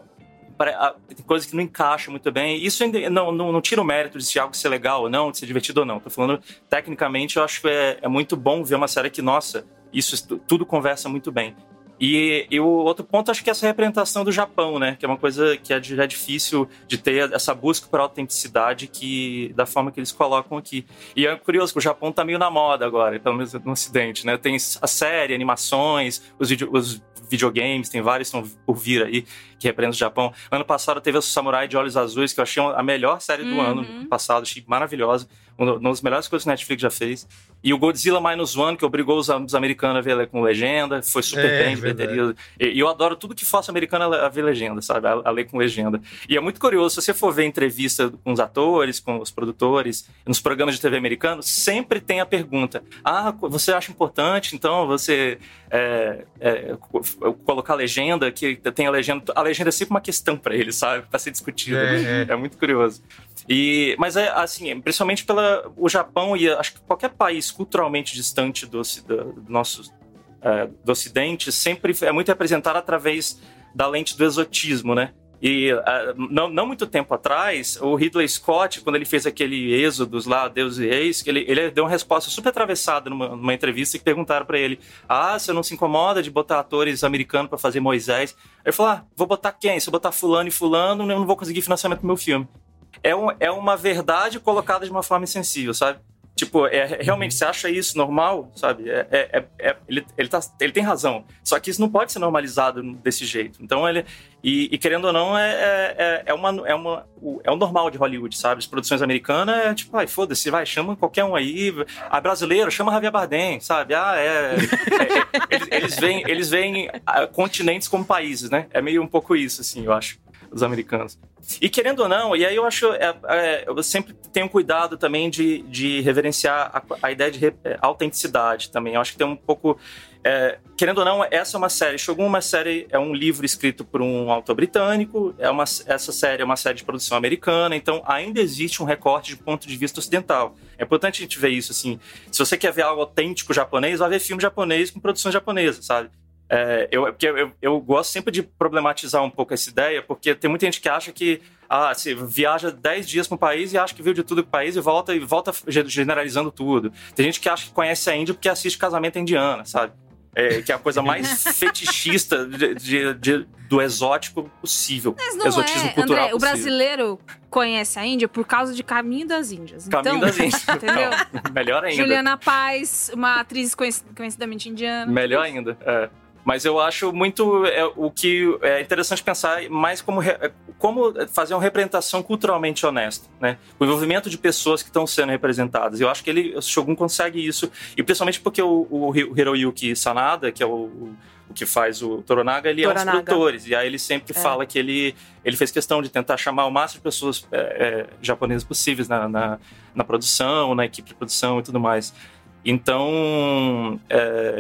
tem coisas que não encaixam muito bem. Isso ainda não, não, não tira o mérito de se algo ser legal ou não, de ser divertido ou não. Tô falando, tecnicamente, eu acho que é, é muito bom ver uma série que, nossa, isso tudo conversa muito bem. E, e o outro ponto, acho que é essa representação do Japão, né? Que é uma coisa que é, já é difícil de ter essa busca por autenticidade que, da forma que eles colocam aqui. E é curioso que o Japão tá meio na moda agora, pelo menos no Ocidente, né? Tem a série, animações, os, video, os videogames, tem vários que estão por vir aí, que representam o Japão. Ano passado teve o Samurai de Olhos Azuis, que eu achei a melhor série do uhum. ano passado, achei maravilhosa. Uma das melhores coisas que a Netflix já fez. E o Godzilla Minus One, que obrigou os, os americanos a ver com legenda, foi super é, bem de bilheteria. E, e eu adoro tudo que faça americano a ver legenda, sabe? A, a ler com legenda. E é muito curioso, se você for ver entrevista com os atores, com os produtores, nos programas de T V americanos, sempre tem a pergunta: ah, você acha importante, então, você é, é, colocar legenda, que tem a legenda... A legenda é sempre uma questão para eles, sabe? Para ser discutida. É, é. é muito curioso. E, mas é assim, principalmente pela o Japão e acho que qualquer país culturalmente distante do, do, do nosso é, do Ocidente sempre é muito representado através da lente do exotismo, né? E uh, não, não muito tempo atrás, o Ridley Scott, quando ele fez aquele Êxodos lá, Deus e Reis, ele, ele deu uma resposta super atravessada numa, numa entrevista que perguntaram pra ele: ah, você não se incomoda de botar atores americanos pra fazer Moisés? Ele falou: ah, vou botar quem? Se eu botar fulano e fulano, eu não vou conseguir financiamento pro meu filme. É, um, é uma verdade colocada de uma forma insensível, sabe? Tipo, é, realmente, você acha isso normal, sabe? É, é, é, ele, ele, tá, ele tem razão. Só que isso não pode ser normalizado desse jeito. Então, ele... E, e querendo ou não, é, é, é, uma, é, uma, é o normal de Hollywood, sabe? As produções americanas é tipo, ai, foda-se, vai, chama qualquer um aí. A brasileira, chama Javier Bardem, sabe? Ah, é... é, é eles, eles veem, eles veem continentes como países, né? É meio um pouco isso, assim, eu acho, os americanos. E querendo ou não, e aí eu acho, é, é, eu sempre tenho cuidado também de, de reverenciar a, a ideia de re, é, autenticidade também. Eu acho que tem um pouco, é, querendo ou não, essa é uma série, Shogun é uma série, é um livro escrito por um autor britânico, é uma, essa série é uma série de produção americana, então ainda existe um recorte de ponto de vista ocidental. É importante a gente ver isso, assim, se você quer ver algo autêntico japonês, vai ver filme japonês com produção japonesa, sabe? É, eu, porque eu, eu gosto sempre de problematizar um pouco essa ideia, porque tem muita gente que acha que ah, se viaja dez dias para um país e acha que viu de tudo com o país e volta, e volta generalizando tudo. Tem gente que acha que conhece a Índia porque assiste Casamento Indiana, sabe? É, que é a coisa mais fetichista de, de, de, do exótico possível. Mas não exotismo é, cultural André, o brasileiro conhece a Índia por causa de Caminho das Índias. Caminho então, das Índias. Entendeu? Não, melhor ainda. Juliana Paz, uma atriz conhecidamente indiana. Melhor ainda, é. Mas eu acho muito é, o que é interessante pensar mais como, como fazer uma representação culturalmente honesta, né? O envolvimento de pessoas que estão sendo representadas. Eu acho que ele, o Shogun consegue isso, e principalmente porque o, o Hiroyuki Sanada, que é o, o que faz o Toranaga, ele Toranaga. é um dos produtores, e aí ele sempre é. fala que ele, ele fez questão de tentar chamar o máximo de pessoas é, é, japonesas possíveis na, na, na produção, na equipe de produção e tudo mais. Então, é,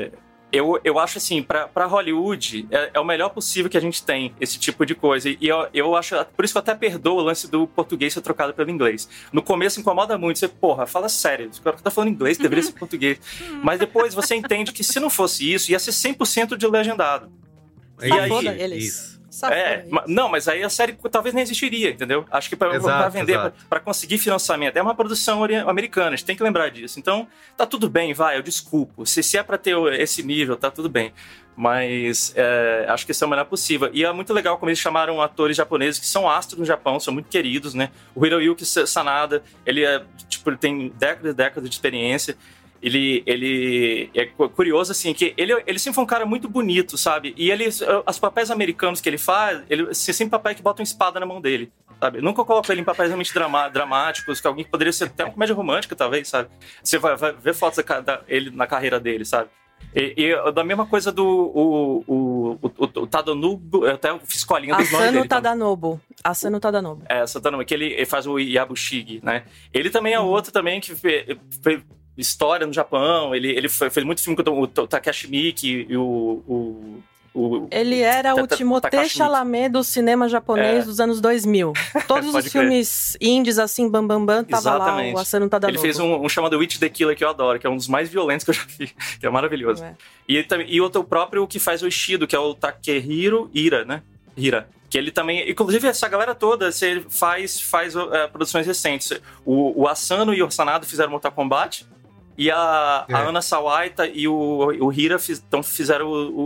Eu, eu acho assim, pra, pra Hollywood, é, é o melhor possível que a gente tem, esse tipo de coisa. E eu, eu acho, por isso que eu até perdoo o lance do português ser trocado pelo inglês. No começo incomoda muito, você, porra, fala sério, o cara tá falando inglês, deveria ser português. Mas depois você entende que se não fosse isso, ia ser cem por cento de legendado. E aí, eles. Isso. É, não, mas aí a série talvez nem existiria, entendeu? Acho que pra, exato, pra vender, exato. Pra, pra conseguir financiamento, é uma produção americana, a gente tem que lembrar disso. Então, tá tudo bem, vai, eu desculpo. Se, se é pra ter esse nível, tá tudo bem. Mas é, acho que isso é o melhor possível. E é muito legal como eles chamaram atores japoneses que são astros no Japão, são muito queridos, né? O Hiroyuki Sanada, ele, é, tipo, ele tem décadas e décadas de experiência. Ele, ele é curioso, assim, que ele, ele sempre foi um cara muito bonito, sabe? E ele, os papéis americanos que ele faz, ele sempre papéis que botam espada na mão dele, sabe? Eu nunca coloco ele em papéis realmente drama, dramáticos, que alguém que poderia ser até uma comédia romântica, talvez, sabe? Você vai, vai ver fotos da, da, ele na carreira dele, sabe? E, e da mesma coisa do o, o, o, o, o Tadanobu, eu até fiz colinha dos nomes dele. Asano Tadanobu. Asano Tadanobu. É, Tadanobu, que ele, ele faz o Yabushige, né? Ele também é hum. outro também que fez história no Japão, ele, ele fez muito filme com o Takashi Miike e o, o, o... Ele era o Timothée Chalamet do cinema japonês é. dos anos dois mil. Todos os filmes indies, assim, bam, bam, bam, tava Exatamente. lá o Asano Tadanobu. Ele fez um, um chamado Witch the Killer, que eu adoro, que é um dos mais violentos que eu já vi, que é maravilhoso. É. E, e outro próprio que faz o Ishido, que é o Takehiro Ira, né? Hira. Que ele também... Inclusive, essa galera toda você faz, faz uh, produções recentes. O, o Asano e o Sanada fizeram Mortal Kombat. E a, é. a Ana Sawaita e o, o Hira fiz, então fizeram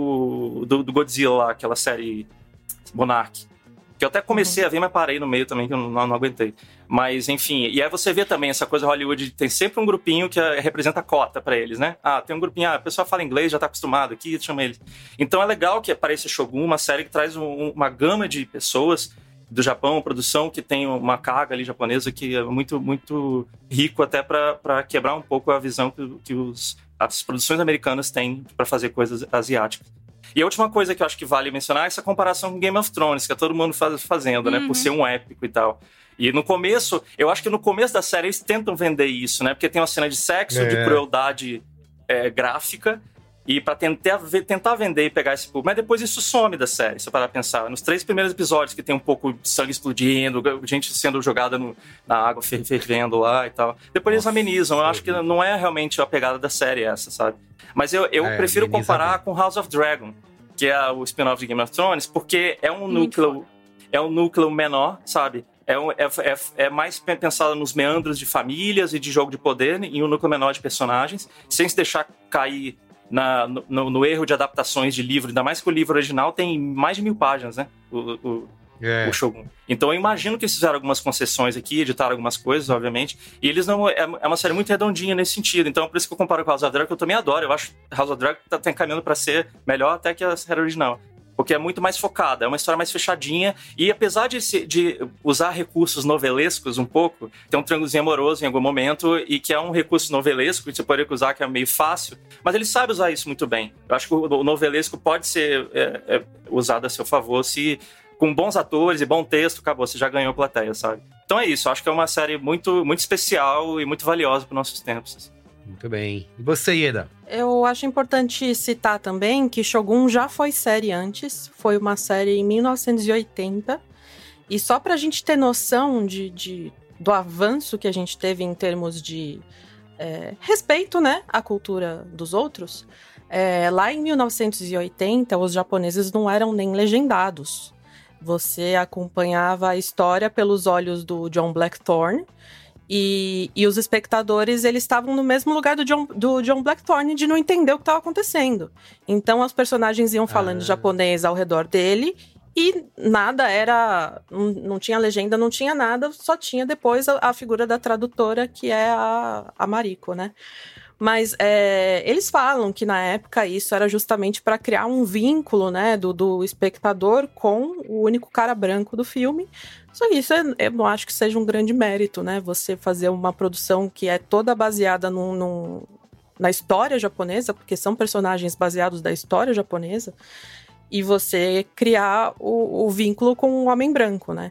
o, o do, do Godzilla lá, aquela série Monarch. Que eu até comecei uhum. a ver, mas parei no meio também, que eu não, não aguentei. Mas, enfim, e aí você vê também essa coisa Hollywood, tem sempre um grupinho que representa a cota pra eles, né? Ah, tem um grupinho, ah, a pessoa fala inglês, já tá acostumado aqui, chama eles. Então é legal que apareça Shogun, uma série que traz um, uma gama de pessoas do Japão, uma produção que tem uma carga ali japonesa que é muito, muito rico até para quebrar um pouco a visão que, que os, as produções americanas têm para fazer coisas asiáticas. E a última coisa que eu acho que vale mencionar é essa comparação com Game of Thrones, que é todo mundo faz, fazendo, uhum. né? Por ser um épico e tal. E no começo, eu acho que no começo da série eles tentam vender isso, né? Porque tem uma cena de sexo, é. de crueldade é, gráfica, e pra tentar, tentar vender e pegar esse público. Mas depois isso some da série, se parar pra pensar. Nos três primeiros episódios, que tem um pouco de sangue explodindo, gente sendo jogada no, na água fervendo lá e tal. Depois Nossa, eles amenizam. Eu acho que não é realmente a pegada da série essa, sabe? Mas eu, eu é, prefiro comparar bem. com House of Dragon, que é o spin-off de Game of Thrones, porque é um núcleo, é um núcleo menor, sabe? É, um, é, é, é mais pensado nos meandros de famílias e de jogo de poder, em um núcleo menor de personagens, sem se deixar cair Na, no, no erro de adaptações de livro, ainda mais que o livro original tem mais de mil páginas, né? O, o, é. o Shogun. Então eu imagino que eles fizeram algumas concessões aqui, editaram algumas coisas, obviamente, e eles não... É, é uma série muito redondinha nesse sentido, então por isso que eu comparo com House of Dragon, que eu também adoro. Eu acho que House of Dragon tá, tá encaminhando pra ser melhor até que a série original. Porque é muito mais focada, é uma história mais fechadinha. E apesar de, se, de usar recursos novelescos um pouco, tem um triângulozinho amoroso em algum momento, e que é um recurso novelesco que você poderia usar, que é meio fácil, mas ele sabe usar isso muito bem. Eu acho que o novelesco pode ser é, é, usado a seu favor se, com bons atores e bom texto, acabou, você já ganhou a plateia, sabe? Então é isso, eu acho que é uma série muito, muito especial e muito valiosa para os nossos tempos. Muito bem. E você, Ieda? Eu acho importante citar também que Shogun já foi série antes. Foi uma série em mil novecentos e oitenta. E só pra gente ter noção de, de, do avanço que a gente teve em termos de é, respeito, né, à cultura dos outros, é, lá em mil novecentos e oitenta, os japoneses não eram nem legendados. Você acompanhava a história pelos olhos do John Blackthorne. E, e os espectadores, eles estavam no mesmo lugar do John, do John Blackthorne de não entender o que estava acontecendo. Então, os personagens iam falando ah. japonês ao redor dele e nada era... Não, não tinha legenda, não tinha nada, só tinha depois a, a figura da tradutora, que é a, a Mariko, né? Mas é, eles falam que na época isso era justamente para criar um vínculo, né, do, do espectador com o único cara branco do filme. Só que isso é, eu não acho que seja um grande mérito, né? Você fazer uma produção que é toda baseada num, num, na história japonesa, porque são personagens baseados da história japonesa, e você criar o, o vínculo com o homem branco, né?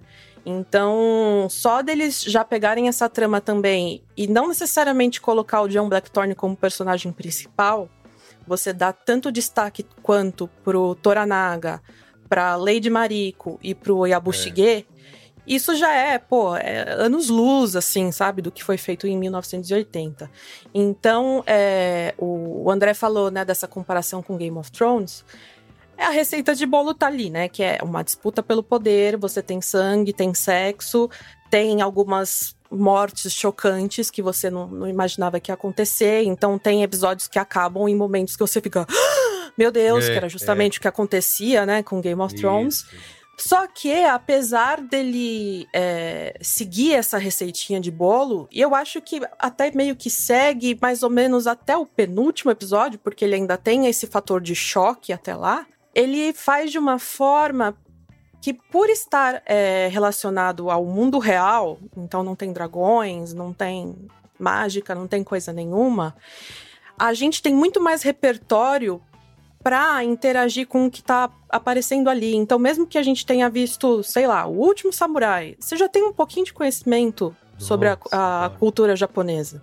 Então, só deles já pegarem essa trama também, e não necessariamente colocar o John Blackthorne como personagem principal, você dá tanto destaque quanto pro Toranaga, pra Lady Mariko e pro Yabushige, é. isso já é, pô, é anos-luz, assim, sabe, do que foi feito em mil novecentos e oitenta. Então, é, o André falou, né, dessa comparação com Game of Thrones. É a receita de bolo tá ali, né, que é uma disputa pelo poder, você tem sangue, tem sexo, tem algumas mortes chocantes que você não, não imaginava que ia acontecer. Então, tem episódios que acabam em momentos que você fica... Ah, meu Deus, é, que era justamente é. o que acontecia, né, com Game of Thrones. Isso. Só que, apesar dele é, seguir essa receitinha de bolo, e eu acho que até meio que segue mais ou menos até o penúltimo episódio, porque ele ainda tem esse fator de choque até lá, ele faz de uma forma que, por estar é, relacionado ao mundo real, então não tem dragões, não tem mágica, não tem coisa nenhuma, a gente tem muito mais repertório para interagir com o que tá aparecendo ali. Então, mesmo que a gente tenha visto, sei lá, O Último Samurai, você já tem um pouquinho de conhecimento Nossa, sobre a, a cultura japonesa.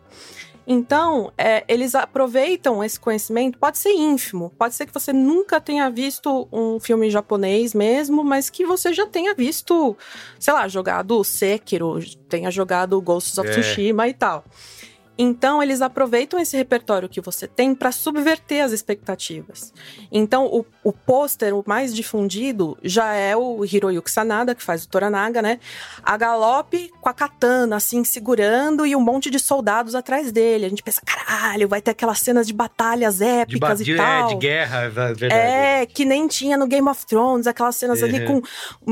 Então, é, eles aproveitam esse conhecimento, pode ser ínfimo, pode ser que você nunca tenha visto um filme japonês mesmo, mas que você já tenha visto, sei lá, jogado Sekiro, tenha jogado Ghosts of é. Tsushima e tal. Então, eles aproveitam esse repertório que você tem para subverter as expectativas. Então, o, o pôster, o mais difundido, já é o Hiroyuki Sanada, que faz o Toranaga, né? A galope com a katana, assim, segurando, e um monte de soldados atrás dele. A gente pensa, caralho, vai ter aquelas cenas de batalhas épicas de, e tal. É, de guerra, é verdade. É, que nem tinha no Game of Thrones, aquelas cenas uhum. ali com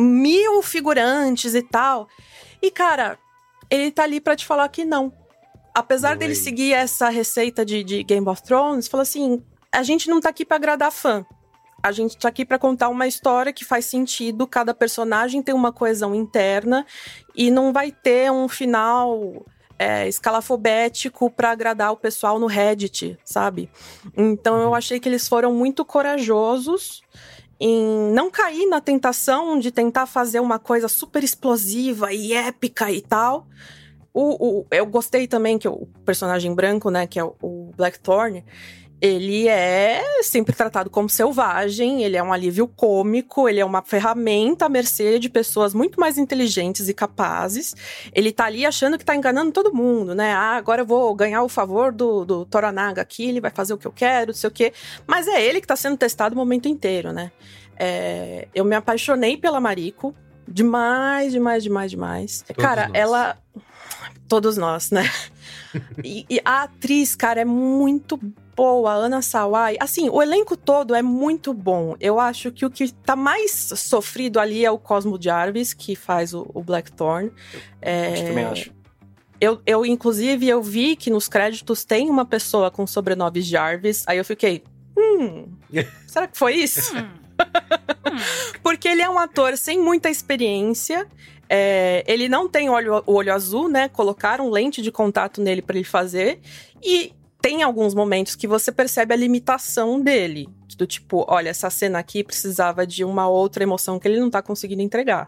mil figurantes e tal. E, cara, ele tá ali pra te falar que não. Apesar dele seguir essa receita de, de Game of Thrones, falou assim, a gente não tá aqui pra agradar fã. A gente tá aqui pra contar uma história que faz sentido, cada personagem tem uma coesão interna e não vai ter um final é, escalafobético pra agradar o pessoal no Reddit, sabe? Então eu achei que eles foram muito corajosos em não cair na tentação de tentar fazer uma coisa super explosiva e épica e tal. O, o, eu gostei também que o personagem branco, né, que é o, o Blackthorn, ele é sempre tratado como selvagem, ele é um alívio cômico, ele é uma ferramenta à mercê de pessoas muito mais inteligentes e capazes. Ele tá ali achando que tá enganando todo mundo, né? Ah, agora eu vou ganhar o favor do, do Toranaga aqui, ele vai fazer o que eu quero, não sei o quê. Mas é ele que tá sendo testado o momento inteiro, né? É, eu me apaixonei pela Mariko, demais, demais, demais, demais. Todos Cara, nós. ela... Todos nós, né? e, e a atriz, cara, é muito boa, a Ana Sawai. Assim, o elenco todo é muito bom. Eu acho que o que tá mais sofrido ali é o Cosmo Jarvis, que faz o, o Blackthorn. É, eu também acho. Eu, eu, inclusive, eu vi que nos créditos tem uma pessoa com sobrenome Jarvis. Aí eu fiquei, hum, será que foi isso? Porque ele é um ator sem muita experiência. É, ele não tem olho, o olho azul, né? Colocaram lente de contato nele pra ele fazer. E tem alguns momentos que você percebe a limitação dele. Do tipo, olha, essa cena aqui precisava de uma outra emoção que ele não tá conseguindo entregar.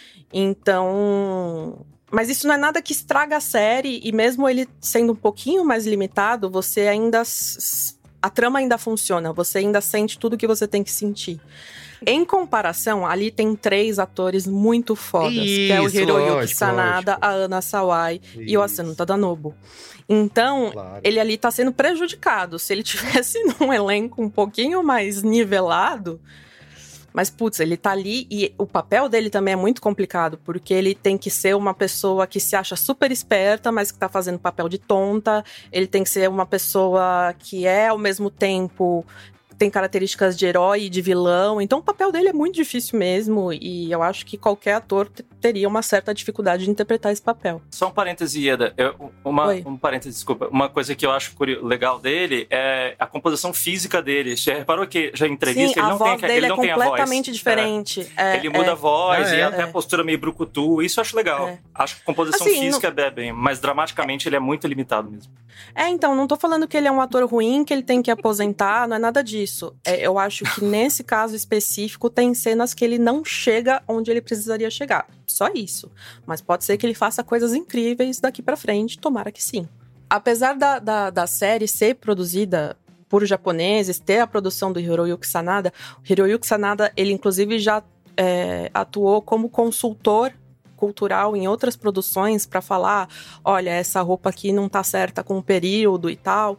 Então... Mas isso não é nada que estraga a série. E mesmo ele sendo um pouquinho mais limitado, você ainda... A trama ainda funciona. Você ainda sente tudo que você tem que sentir. Em comparação, ali tem três atores muito fodas, Isso, que é o Hiroyuki lógico, Sanada, lógico. a Ana Sawai Isso. e o Asano Tadanobu. Então, claro. ele ali tá sendo prejudicado. Se ele tivesse num elenco um pouquinho mais nivelado... Mas, putz, ele tá ali e o papel dele também é muito complicado, porque ele tem que ser uma pessoa que se acha super esperta, mas que tá fazendo papel de tonta. Ele tem que ser uma pessoa que é, ao mesmo tempo... tem características de herói e de vilão, então o papel dele é muito difícil mesmo, e eu acho que qualquer ator t- teria uma certa dificuldade de interpretar esse papel. Só um parêntese, Ieda, eu, uma, um parêntese, desculpa, uma coisa que eu acho legal dele é a composição física dele. Você reparou que já em entrevista Sim, ele não, tem, ele é não tem a voz. completamente diferente. É. É, ele muda é, a voz é, e é, até é. a postura meio brucutu, isso eu acho legal. É. Acho que a composição assim, física não... é bem, mas dramaticamente ele é muito limitado mesmo. É, então, não tô falando que ele é um ator ruim, que ele tem que aposentar, não é nada disso. É, eu acho que nesse caso específico tem cenas que ele não chega onde ele precisaria chegar. Só isso. Mas pode ser que ele faça coisas incríveis daqui pra frente, tomara que sim. Apesar da, da, da série ser produzida por japoneses, ter a produção do Hiroyuki Sanada. O Hiroyuki Sanada, ele inclusive já é, atuou como consultor cultural em outras produções para falar, olha, essa roupa aqui não tá certa com o período e tal.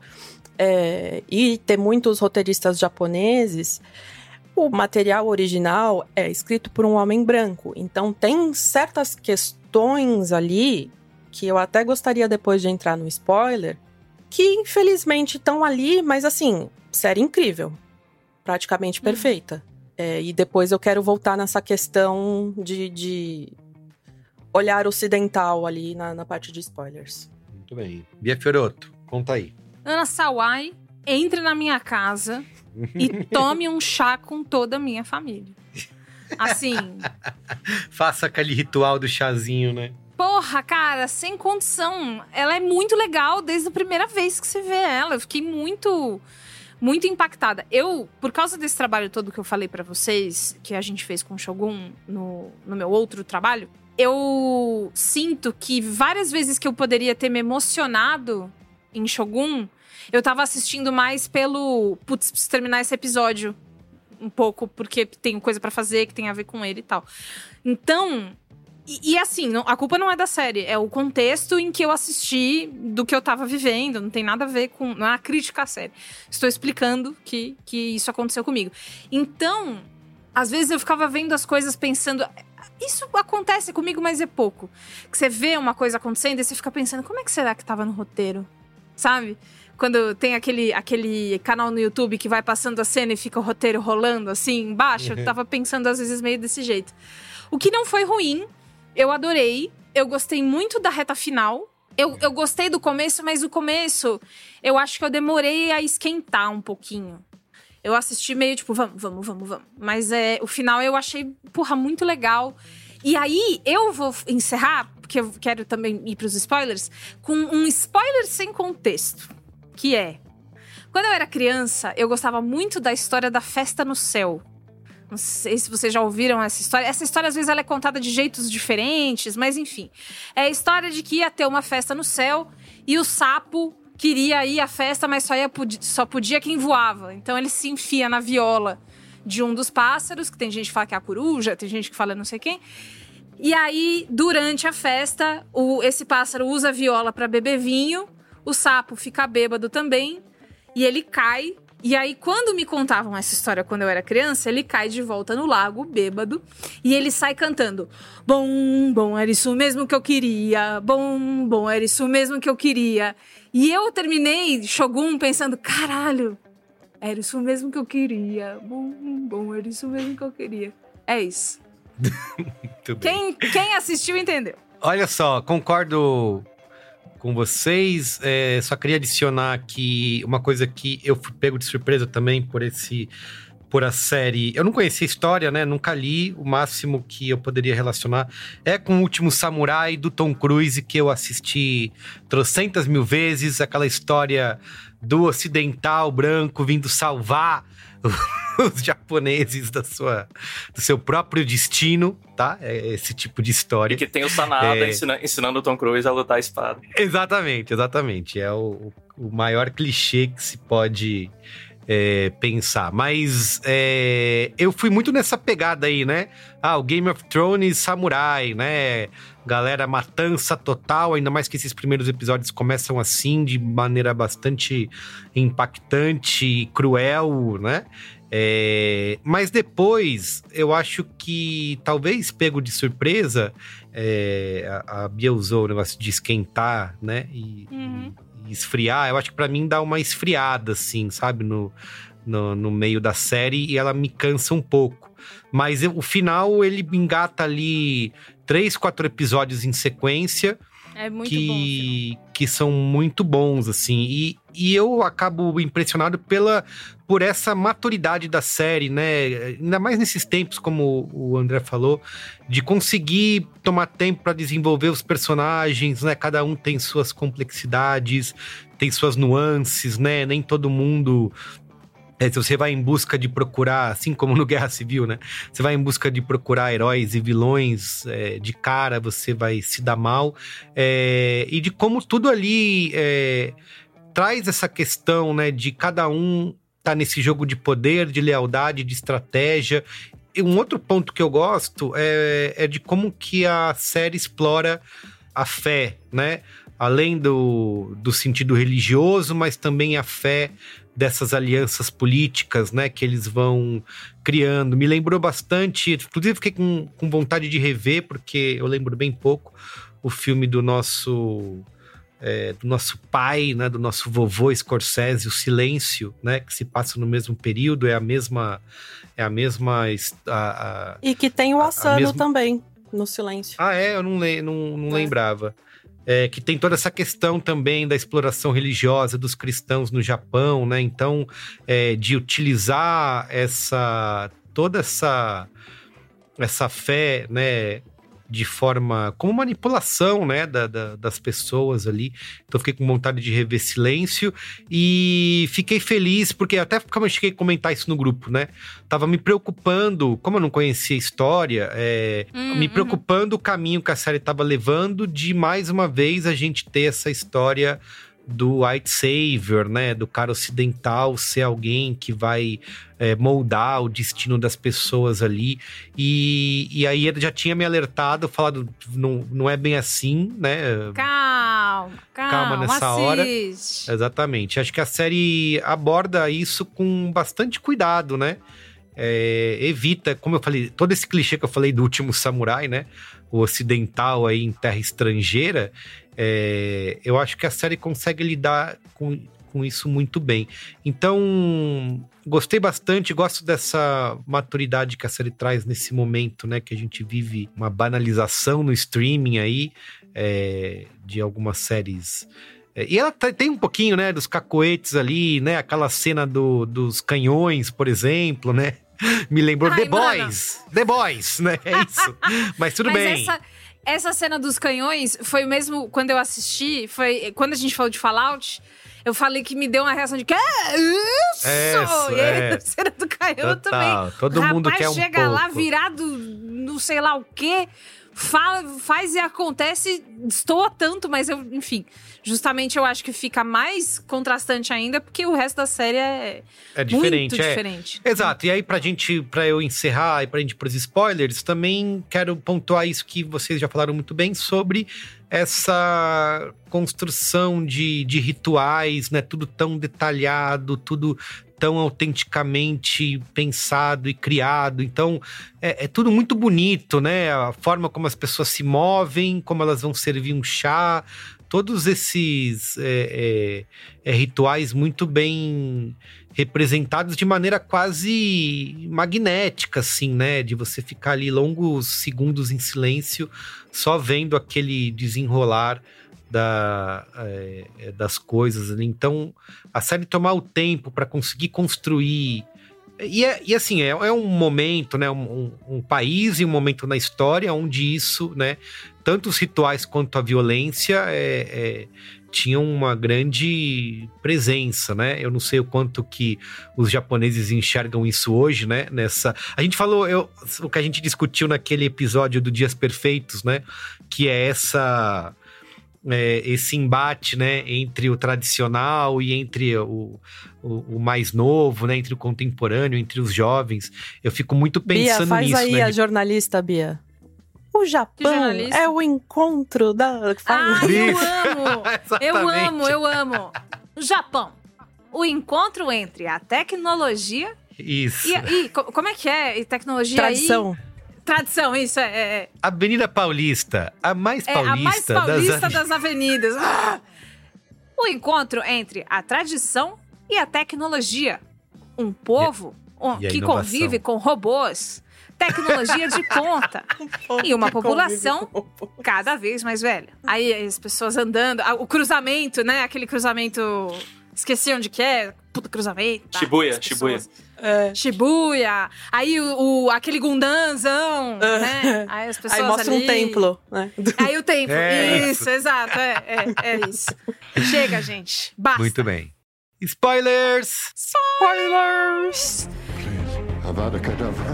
É, e ter muitos roteiristas japoneses, o material original é escrito por um homem branco. Então tem certas questões ali que eu até gostaria depois de entrar no spoiler, que infelizmente estão ali, mas assim, série incrível. Praticamente perfeita. É, e depois eu quero voltar nessa questão de, de olhar ocidental ali na, na parte de spoilers. Muito bem. Bia Fiorotto, conta aí. Ana Sawai, entre na minha casa e tome um chá com toda a minha família. Assim... Faça aquele ritual do chazinho, né? Porra, cara, sem condição. Ela é muito legal desde a primeira vez que você vê ela. Eu fiquei muito, muito impactada. Eu, por causa desse trabalho todo que eu falei pra vocês, que a gente fez com o Shogun no, no meu outro trabalho, eu sinto que várias vezes que eu poderia ter me emocionado em Shogun, eu tava assistindo mais pelo... Putz, preciso terminar esse episódio um pouco, porque tem coisa pra fazer que tem a ver com ele e tal. Então... E, e assim, não, a culpa não é da série, é o contexto em que eu assisti do que eu tava vivendo, não tem nada a ver com... Não é uma crítica à série. Estou explicando que, que isso aconteceu comigo. Então, às vezes eu ficava vendo as coisas pensando... Isso acontece comigo, mas é pouco. Que você vê uma coisa acontecendo e você fica pensando, como é que será que tava no roteiro? Sabe? Quando tem aquele, aquele canal no YouTube que vai passando a cena e fica o roteiro rolando assim embaixo, eu tava pensando às vezes meio desse jeito. O que não foi ruim, eu adorei, eu gostei muito da reta final. Eu, eu gostei do começo, mas o começo eu acho que eu demorei a esquentar um pouquinho. Eu assisti meio tipo, vamos, vamos, vamos, vamos. Mas é, o final eu achei, porra, muito legal. E aí, eu vou encerrar, porque eu quero também ir pros spoilers, com um spoiler sem contexto. Que é... Quando eu era criança, eu gostava muito da história da festa no céu. Não sei se vocês já ouviram essa história. Essa história, às vezes, ela é contada de jeitos diferentes, mas enfim. É a história de que ia ter uma festa no céu e o sapo queria ir à festa, mas só, ia, só podia quem voava. Então ele se enfia na viola de um dos pássaros, que tem gente que fala que é a coruja, tem gente que fala não sei quem. E aí, durante a festa, o, esse pássaro usa a viola para beber vinho, o sapo fica bêbado também, e ele cai. E aí, quando me contavam essa história quando eu era criança, ele cai de volta no lago, bêbado, e ele sai cantando: bom, bom, era isso mesmo que eu queria, bom, bom, era isso mesmo que eu queria. E eu terminei Shogun pensando, caralho, era isso mesmo que eu queria, bom, bom, era isso mesmo que eu queria. É isso. Muito bem. Quem, quem assistiu entendeu. Olha só, concordo com vocês. É, só queria adicionar aqui uma coisa que eu fui pego de surpresa também por esse... por a série... Eu não conhecia a história, né? Nunca li. O máximo que eu poderia relacionar é com O Último Samurai, do Tom Cruise, que eu assisti trocentas mil vezes. Aquela história do ocidental branco vindo salvar os japoneses da sua, do seu próprio destino, tá? É esse tipo de história. E que tem o Sanada é... ensina, ensinando o Tom Cruise a lutar a espada. Exatamente, exatamente. É o, o maior clichê que se pode... É, pensar, mas é, eu fui muito nessa pegada aí, né? Ah, o Game of Thrones samurai, né? Galera, matança total, ainda mais que esses primeiros episódios começam assim, de maneira bastante impactante e cruel, né? É, mas depois, eu acho que, talvez pego de surpresa, é, a, a Bia usou o negócio de esquentar, né? E, uhum. esfriar, eu acho que pra mim dá uma esfriada, assim, sabe? No, no, no meio da série, e ela me cansa um pouco. Mas eu, o final, ele engata ali três, quatro episódios em sequência. É muito que, bom. Que são muito bons, assim. E, e eu acabo impressionado pela, por essa maturidade da série, né? Ainda mais nesses tempos, como o André falou, de conseguir tomar tempo para desenvolver os personagens, né? Cada um tem suas complexidades, tem suas nuances, né? Nem todo mundo... É, se você vai em busca de procurar, assim como no Guerra Civil, né? Você vai em busca de procurar heróis e vilões é, de cara, você vai se dar mal. É, e de como tudo ali é, traz essa questão, né, de cada um tá nesse jogo de poder, de lealdade, de estratégia. E um outro ponto que eu gosto é, é de como que a série explora a fé, né? Além do, do sentido religioso, mas também a fé dessas alianças políticas, né, que eles vão criando. Me lembrou bastante, inclusive fiquei com, com vontade de rever, porque eu lembro bem pouco, o filme do nosso, é, do nosso pai, né, do nosso vovô Scorsese, O Silêncio, né, que se passa no mesmo período, é a mesma... É a mesma... A, a, e que tem o Asano mesma... também, no Silêncio. Ah, é? Eu não, le, não, não é. lembrava. É, que tem toda essa questão também da exploração religiosa dos cristãos no Japão, né? Então, é, de utilizar essa toda essa, essa fé, né, de forma como manipulação, né, da, da, das pessoas ali. Então, fiquei com vontade de rever Silêncio e fiquei feliz porque até como eu cheguei a comentar isso no grupo, né? Tava me preocupando, como eu não conhecia a história, é, hum, me preocupando hum. o caminho que a série tava levando de mais uma vez a gente ter essa história do White Savior, né, do cara ocidental ser alguém que vai é, moldar o destino das pessoas ali, e, e aí ele já tinha me alertado, falado, não, não é bem assim, né? Calma, calma, calma nessa assiste. hora. Exatamente, acho que a série aborda isso com bastante cuidado, né? É, evita, como eu falei, todo esse clichê que eu falei do Último Samurai, né? O ocidental aí em terra estrangeira, é, eu acho que a série consegue lidar com, com isso muito bem. Então, gostei bastante, gosto dessa maturidade que a série traz nesse momento, né? Que a gente vive uma banalização no streaming aí, é, de algumas séries. E ela tem um pouquinho, né, dos cacoetes ali, né? Aquela cena do, dos canhões, por exemplo, né? Me lembrou Ai, The mano. Boys. The Boys, né? É isso. Mas tudo Mas bem. Essa, essa cena dos canhões foi mesmo quando eu assisti, foi quando a gente falou de Fallout, eu falei que me deu uma reação de que é isso! isso e aí, é. a cena do canhão Total. também. Todo o mundo rapaz quer um chega pouco. lá virado no sei lá o quê, fala, faz e acontece, destoa tanto, mas eu, enfim, justamente eu acho que fica mais contrastante ainda, porque o resto da série é, é diferente, muito é. diferente. Exato, e aí pra gente, pra eu encerrar e pra gente ir pros spoilers, também quero pontuar isso que vocês já falaram muito bem sobre essa construção de, de rituais, né, tudo tão detalhado, tudo tão autenticamente pensado e criado. Então, é, é tudo muito bonito, né? A forma como as pessoas se movem, como elas vão servir um chá, todos esses é, é, é, rituais muito bem representados de maneira quase magnética, assim, né? De você ficar ali longos segundos em silêncio, só vendo aquele desenrolar Da, é, das coisas. Então, a série tomar o tempo para conseguir construir. E, é, e assim, é, é um momento, né? Um, um, um país e um momento na história onde isso, né? Tanto os rituais quanto a violência é, é, tinham uma grande presença, né? Eu não sei o quanto que os japoneses enxergam isso hoje, né? Nessa... A gente falou, eu, o que a gente discutiu naquele episódio do Dias Perfeitos, né? Que é essa... É, esse embate, né, entre o tradicional e entre o, o, o mais novo, né, entre o contemporâneo, entre os jovens. Eu fico muito pensando Bia, faz nisso, aí né? a jornalista, Bia. O Japão é o encontro da... Ah, eu amo! eu amo, eu amo! O Japão, o encontro entre a tecnologia... Isso. E, e como é que é? E tecnologia Tradição. Aí... Tradição, isso, é, é... Avenida Paulista, a mais paulista, é, a mais paulista das, das avenidas. Ah! O encontro entre a tradição e a tecnologia. Um povo e a, que e convive com robôs, tecnologia de ponta. um e uma população cada vez mais velha. Aí as pessoas andando, o cruzamento, né? Aquele cruzamento... Esqueci onde que é. Puta cruzamento. Tá? Shibuya, Shibuya. É. Shibuya. Aí o, o, aquele Gundanzão, uh, né? Aí as pessoas Aí mostra ali... um templo, né? Aí o templo. É isso, isso, exato. É, é, é isso. Chega, gente. Basta. Muito bem. Spoilers! Spoilers! Please, Avada Kedavra.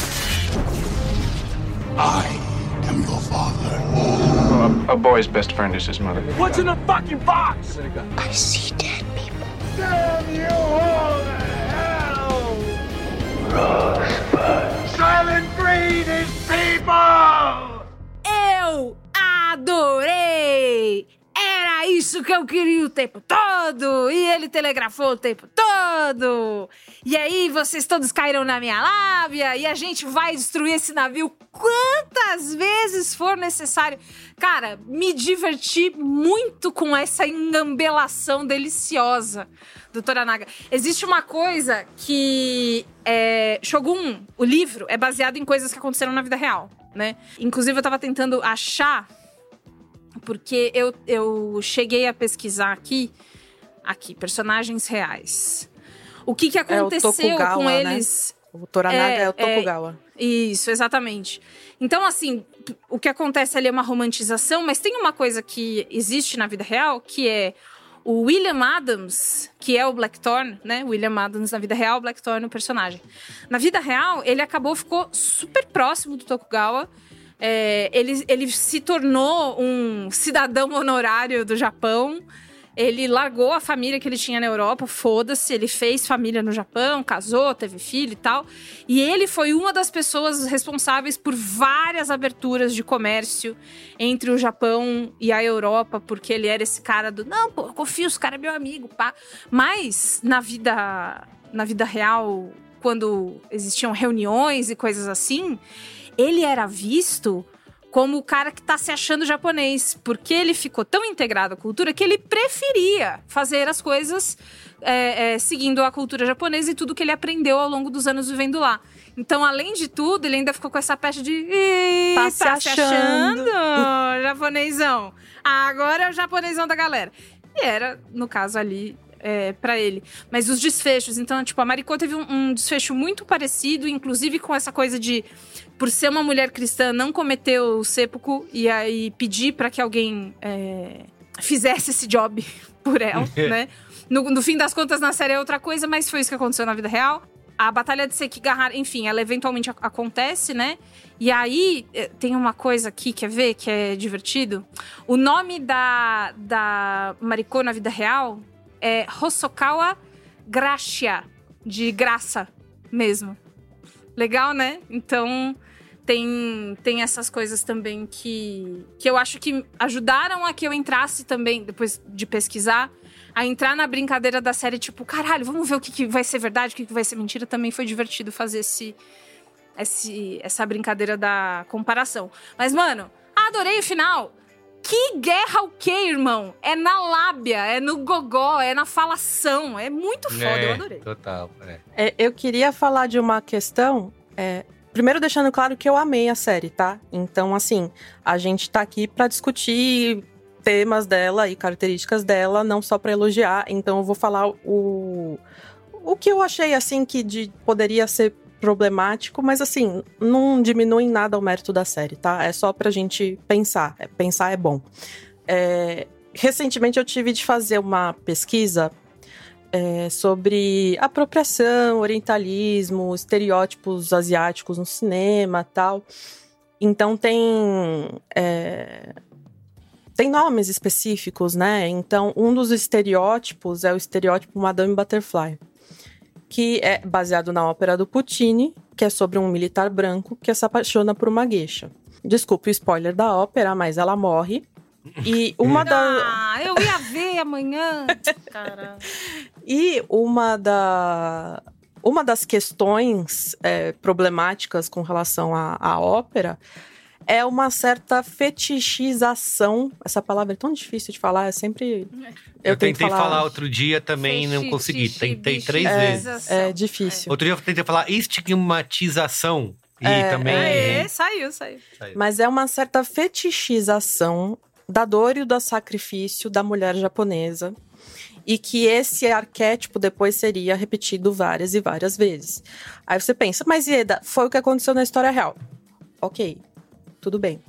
I am your father. Well, a, a boy's best friend is his mother. What's in the fucking box? I see dead Damn you all to hell! Rosebud. Silent Breed is people! Eu adorei! Era isso que eu queria o tempo todo! E ele telegrafou o tempo todo! E aí vocês todos caíram na minha lábia e a gente vai destruir esse navio quantas vezes for necessário. Cara, me diverti muito com essa engambelação deliciosa, doutora Naga. Existe uma coisa que... É, Shogun, o livro, é baseado em coisas que aconteceram na vida real, né? Inclusive, eu tava tentando achar... Porque eu, eu cheguei a pesquisar aqui, aqui, personagens reais. O que que aconteceu é o Tokugawa, com eles... Né? O Toranaga é, é o Tokugawa. É, isso, exatamente. Então, assim, o que acontece ali é uma romantização, mas tem uma coisa que existe na vida real, que é o William Adams, que é o Blackthorne, né? William Adams na vida real, Blackthorne o personagem. Na vida real, ele acabou, ficou super próximo do Tokugawa. É, ele, ele se tornou um cidadão honorário do Japão. Ele largou a família que ele tinha na Europa, foda-se. Ele fez família no Japão, casou, teve filho e tal. E ele foi uma das pessoas responsáveis por várias aberturas de comércio entre o Japão e a Europa, porque ele era esse cara do... Não, pô, eu confio, esse cara é meu amigo, pá. Mas, na vida, na vida real, quando existiam reuniões e coisas assim... Ele era visto como o cara que tá se achando japonês, porque ele ficou tão integrado à cultura que ele preferia fazer as coisas é, é, seguindo a cultura japonesa e tudo que ele aprendeu ao longo dos anos vivendo lá. Então, além de tudo, ele ainda ficou com essa peste de... Tá, tá se achando, achando japonesão. Agora é o japonesão da galera. E era, no caso ali... É, pra ele. Mas os desfechos, então, tipo, a Mariko teve um, um desfecho muito parecido, inclusive com essa coisa de, por ser uma mulher cristã, não cometer o seppuku e aí pedir pra que alguém é, fizesse esse job por ela, né? No, no fim das contas, na série é outra coisa, mas foi isso que aconteceu na vida real. A Batalha de Sekigahara, enfim, ela eventualmente acontece, né? E aí, tem uma coisa aqui, quer ver, que é divertido? O nome da, da Mariko na vida real... é Hosokawa Gracia, de graça mesmo. Legal, né? Então, tem, tem essas coisas também que, que eu acho que ajudaram a que eu entrasse também, depois de pesquisar, a entrar na brincadeira da série, tipo, caralho, vamos ver o que, que vai ser verdade, o que, que vai ser mentira. Também foi divertido fazer esse, esse, essa brincadeira da comparação. Mas, mano, adorei o final! Que guerra o quê, irmão? É na lábia, é no gogó, é na falação. É muito foda, é, eu adorei. Total, é. é. Eu queria falar de uma questão... É, primeiro deixando claro que eu amei a série, tá? Então, assim, a gente tá aqui pra discutir temas dela e características dela, não só pra elogiar. Então, eu vou falar o, o que eu achei, assim, que de, poderia ser problemático, mas assim, não diminui em nada o mérito da série, tá? É só pra gente pensar. É, pensar é bom. É, recentemente eu tive de fazer uma pesquisa é, sobre apropriação, orientalismo, estereótipos asiáticos no cinema e tal. Então tem... É, tem nomes específicos, né? Então, um dos estereótipos é o estereótipo Madame Butterfly, que é baseado na ópera do Puccini, que é sobre um militar branco que se apaixona por uma geisha. Desculpe o spoiler da ópera, mas ela morre. E uma da... Ah, eu ia ver amanhã! Caramba. E uma da... Uma das questões é, problemáticas com relação à, à ópera é uma certa fetichização. Essa palavra é tão difícil de falar, é sempre... Eu, eu tentei falar... falar outro dia também, Fexi, não consegui. Fexi, tentei três é, vezes. É difícil. Outro dia eu tentei falar estigmatização. E é, também... É, saiu, saiu. Mas é uma certa fetichização da dor e do sacrifício da mulher japonesa. E que esse arquétipo depois seria repetido várias e várias vezes. Aí você pensa, mas Ieda, foi o que aconteceu na história real. Ok, tudo bem.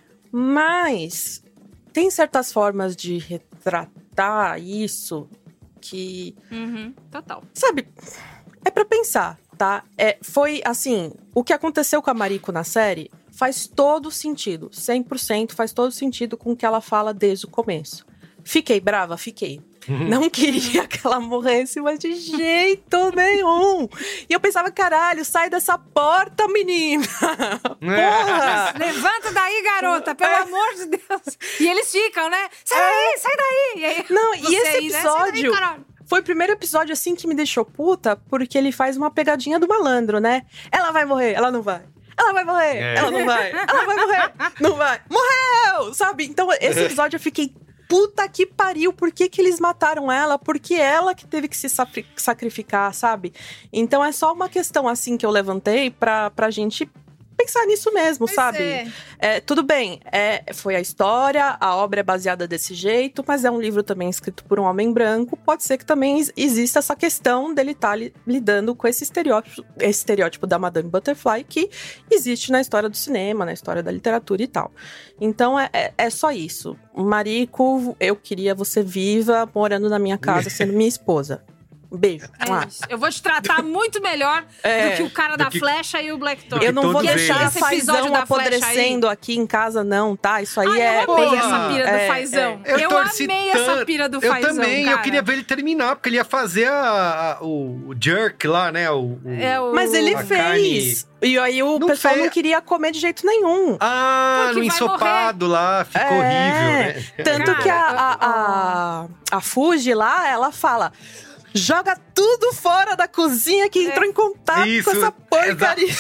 Mas tem certas formas de retratar isso que... Uhum, total. Sabe, é pra pensar, tá? É, foi assim, o que aconteceu com a Mariko na série faz todo sentido. cem por cento faz todo sentido com o que ela fala desde o começo. Fiquei brava? Fiquei. Não queria que ela morresse, mas de jeito nenhum. E eu pensava, caralho, sai dessa porta, menina. Porra! Levanta daí, garota, pelo é. amor de Deus. E eles ficam, né? Sai daí, é. sai daí. E aí, não, e esse aí, episódio... Né? Daí, foi o primeiro episódio, assim, que me deixou puta, porque ele faz uma pegadinha do malandro, né? Ela vai morrer, ela não vai. Ela vai morrer, é. ela não vai. Ela vai morrer, não vai. Morreu! Sabe? Então, esse episódio eu fiquei... Puta que pariu, por que que eles mataram ela? Porque ela que teve que se sacrificar, sabe? Então é só uma questão assim que eu levantei pra, pra gente pensar nisso mesmo, Vai sabe? É, tudo bem, é, foi a história, a obra é baseada desse jeito, mas é um livro também escrito por um homem branco. Pode ser que também exista essa questão dele estar li, lidando com esse estereótipo, esse estereótipo da Madame Butterfly que existe na história do cinema, na história da literatura e tal. Então é, é, é só isso. Marico, eu queria você viva, morando na minha casa, sendo minha esposa. Beijo. É isso. Eu vou te tratar muito melhor é, do que o cara da que, flecha e o Blackthorn. Eu não vou deixar esse episódio da apodrecendo aqui em casa, não, tá? Isso aí ah, é... Eu amei Porra. essa pira é, do fazão. É. Eu, eu amei tanto. essa pira do eu fazão, Eu também, cara. eu queria ver ele terminar, porque ele ia fazer a, a, o, o jerk lá, né? O, o, é o, Mas ele fez. Carne. E aí o não pessoal fez. não queria comer de jeito nenhum. Ah, porque no ensopado lá, ficou é. horrível, né? Tanto cara, que a, a, a, a Fuji lá, ela fala... Joga tudo fora da cozinha que é. entrou em contato Isso, com essa porcaria.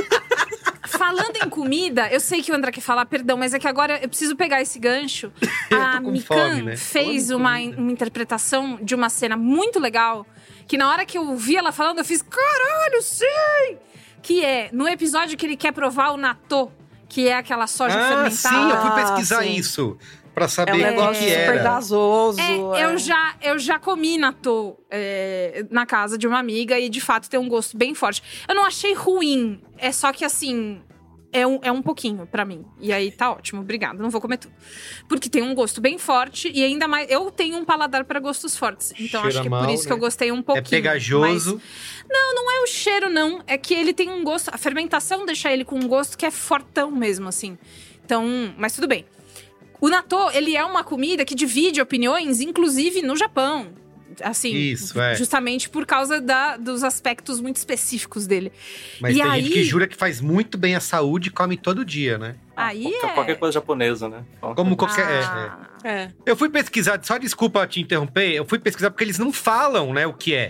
Falando em comida, eu sei que o André quer falar, perdão, mas é que agora eu preciso pegar esse gancho. A Mikan né? fez uma, uma interpretação de uma cena muito legal, que na hora que eu vi ela falando, eu fiz, caralho, sim! Que é, no episódio que ele quer provar o natô, que é aquela soja ah, fermentada. Sim, eu fui pesquisar ah, isso. Pra saber o é um negócio que, que super era. gasoso. É, é. Eu, já, eu já comi natô é, na casa de uma amiga e, de fato, tem um gosto bem forte. Eu não achei ruim, é só que, assim, é um, é um pouquinho pra mim. E aí, tá ótimo, obrigada, não vou comer tudo. Porque tem um gosto bem forte e ainda mais... Eu tenho um paladar pra gostos fortes, então Cheira acho que é mal, por isso né? que eu gostei um pouquinho. É pegajoso. Mas... Não, não é o cheiro, não. É que ele tem um gosto... A fermentação deixa ele com um gosto que é fortão mesmo, assim. Então, mas tudo bem. O natô, ele é uma comida que divide opiniões, inclusive no Japão. Assim, Isso, é. justamente por causa da, dos aspectos muito específicos dele. Mas e tem aí, gente que jura que faz muito bem à saúde e come todo dia, né? Aí ah, é... Qualquer coisa japonesa, né? Como qualquer... Ah, é, é. Eu fui pesquisar, só desculpa te interromper, eu fui pesquisar porque eles não falam, né, o que é.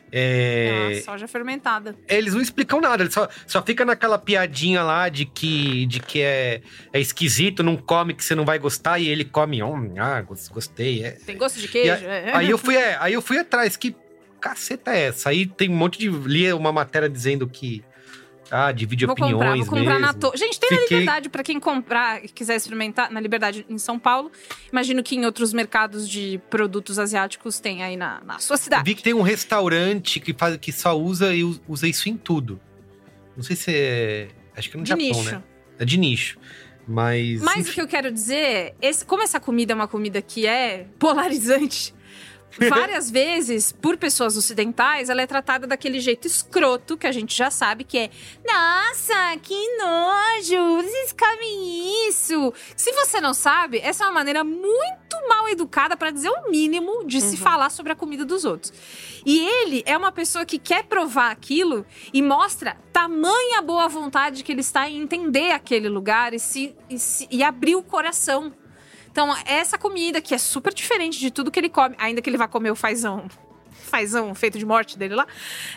É, é soja fermentada. Eles não explicam nada, eles só, só fica naquela piadinha lá de que, de que é, é esquisito, não come que você não vai gostar, e ele come, oh, ah, gostei. É. Tem gosto de queijo. Aí, é. aí, eu fui, é, aí eu fui atrás, que caceta é essa? Aí tem um monte de... Li uma matéria dizendo que... Ah, divide vou opiniões comprar, vou comprar mesmo. na to... Gente, tem Fiquei... na Liberdade pra quem comprar, quiser experimentar, na Liberdade em São Paulo. Imagino que em outros mercados de produtos asiáticos tem aí na, na sua cidade. Vi que tem um restaurante que, faz, que só usa e usa isso em tudo. Não sei se é... Acho que é no de Japão, nicho. né? É de nicho. Mas... Mas enfim. O que eu quero dizer, esse, como essa comida é uma comida que é polarizante... Várias vezes, por pessoas ocidentais, ela é tratada daquele jeito escroto, que a gente já sabe, que é nossa, que nojo, vocês comem isso. Se você não sabe, essa é uma maneira muito mal educada, para dizer o mínimo, de uhum. se falar sobre a comida dos outros. E ele é uma pessoa que quer provar aquilo e mostra tamanha boa vontade que ele está em entender aquele lugar e, se, e, se, e abrir o coração. Então, essa comida, que é super diferente de tudo que ele come, ainda que ele vá comer o fazão, fazão feito de morte dele lá,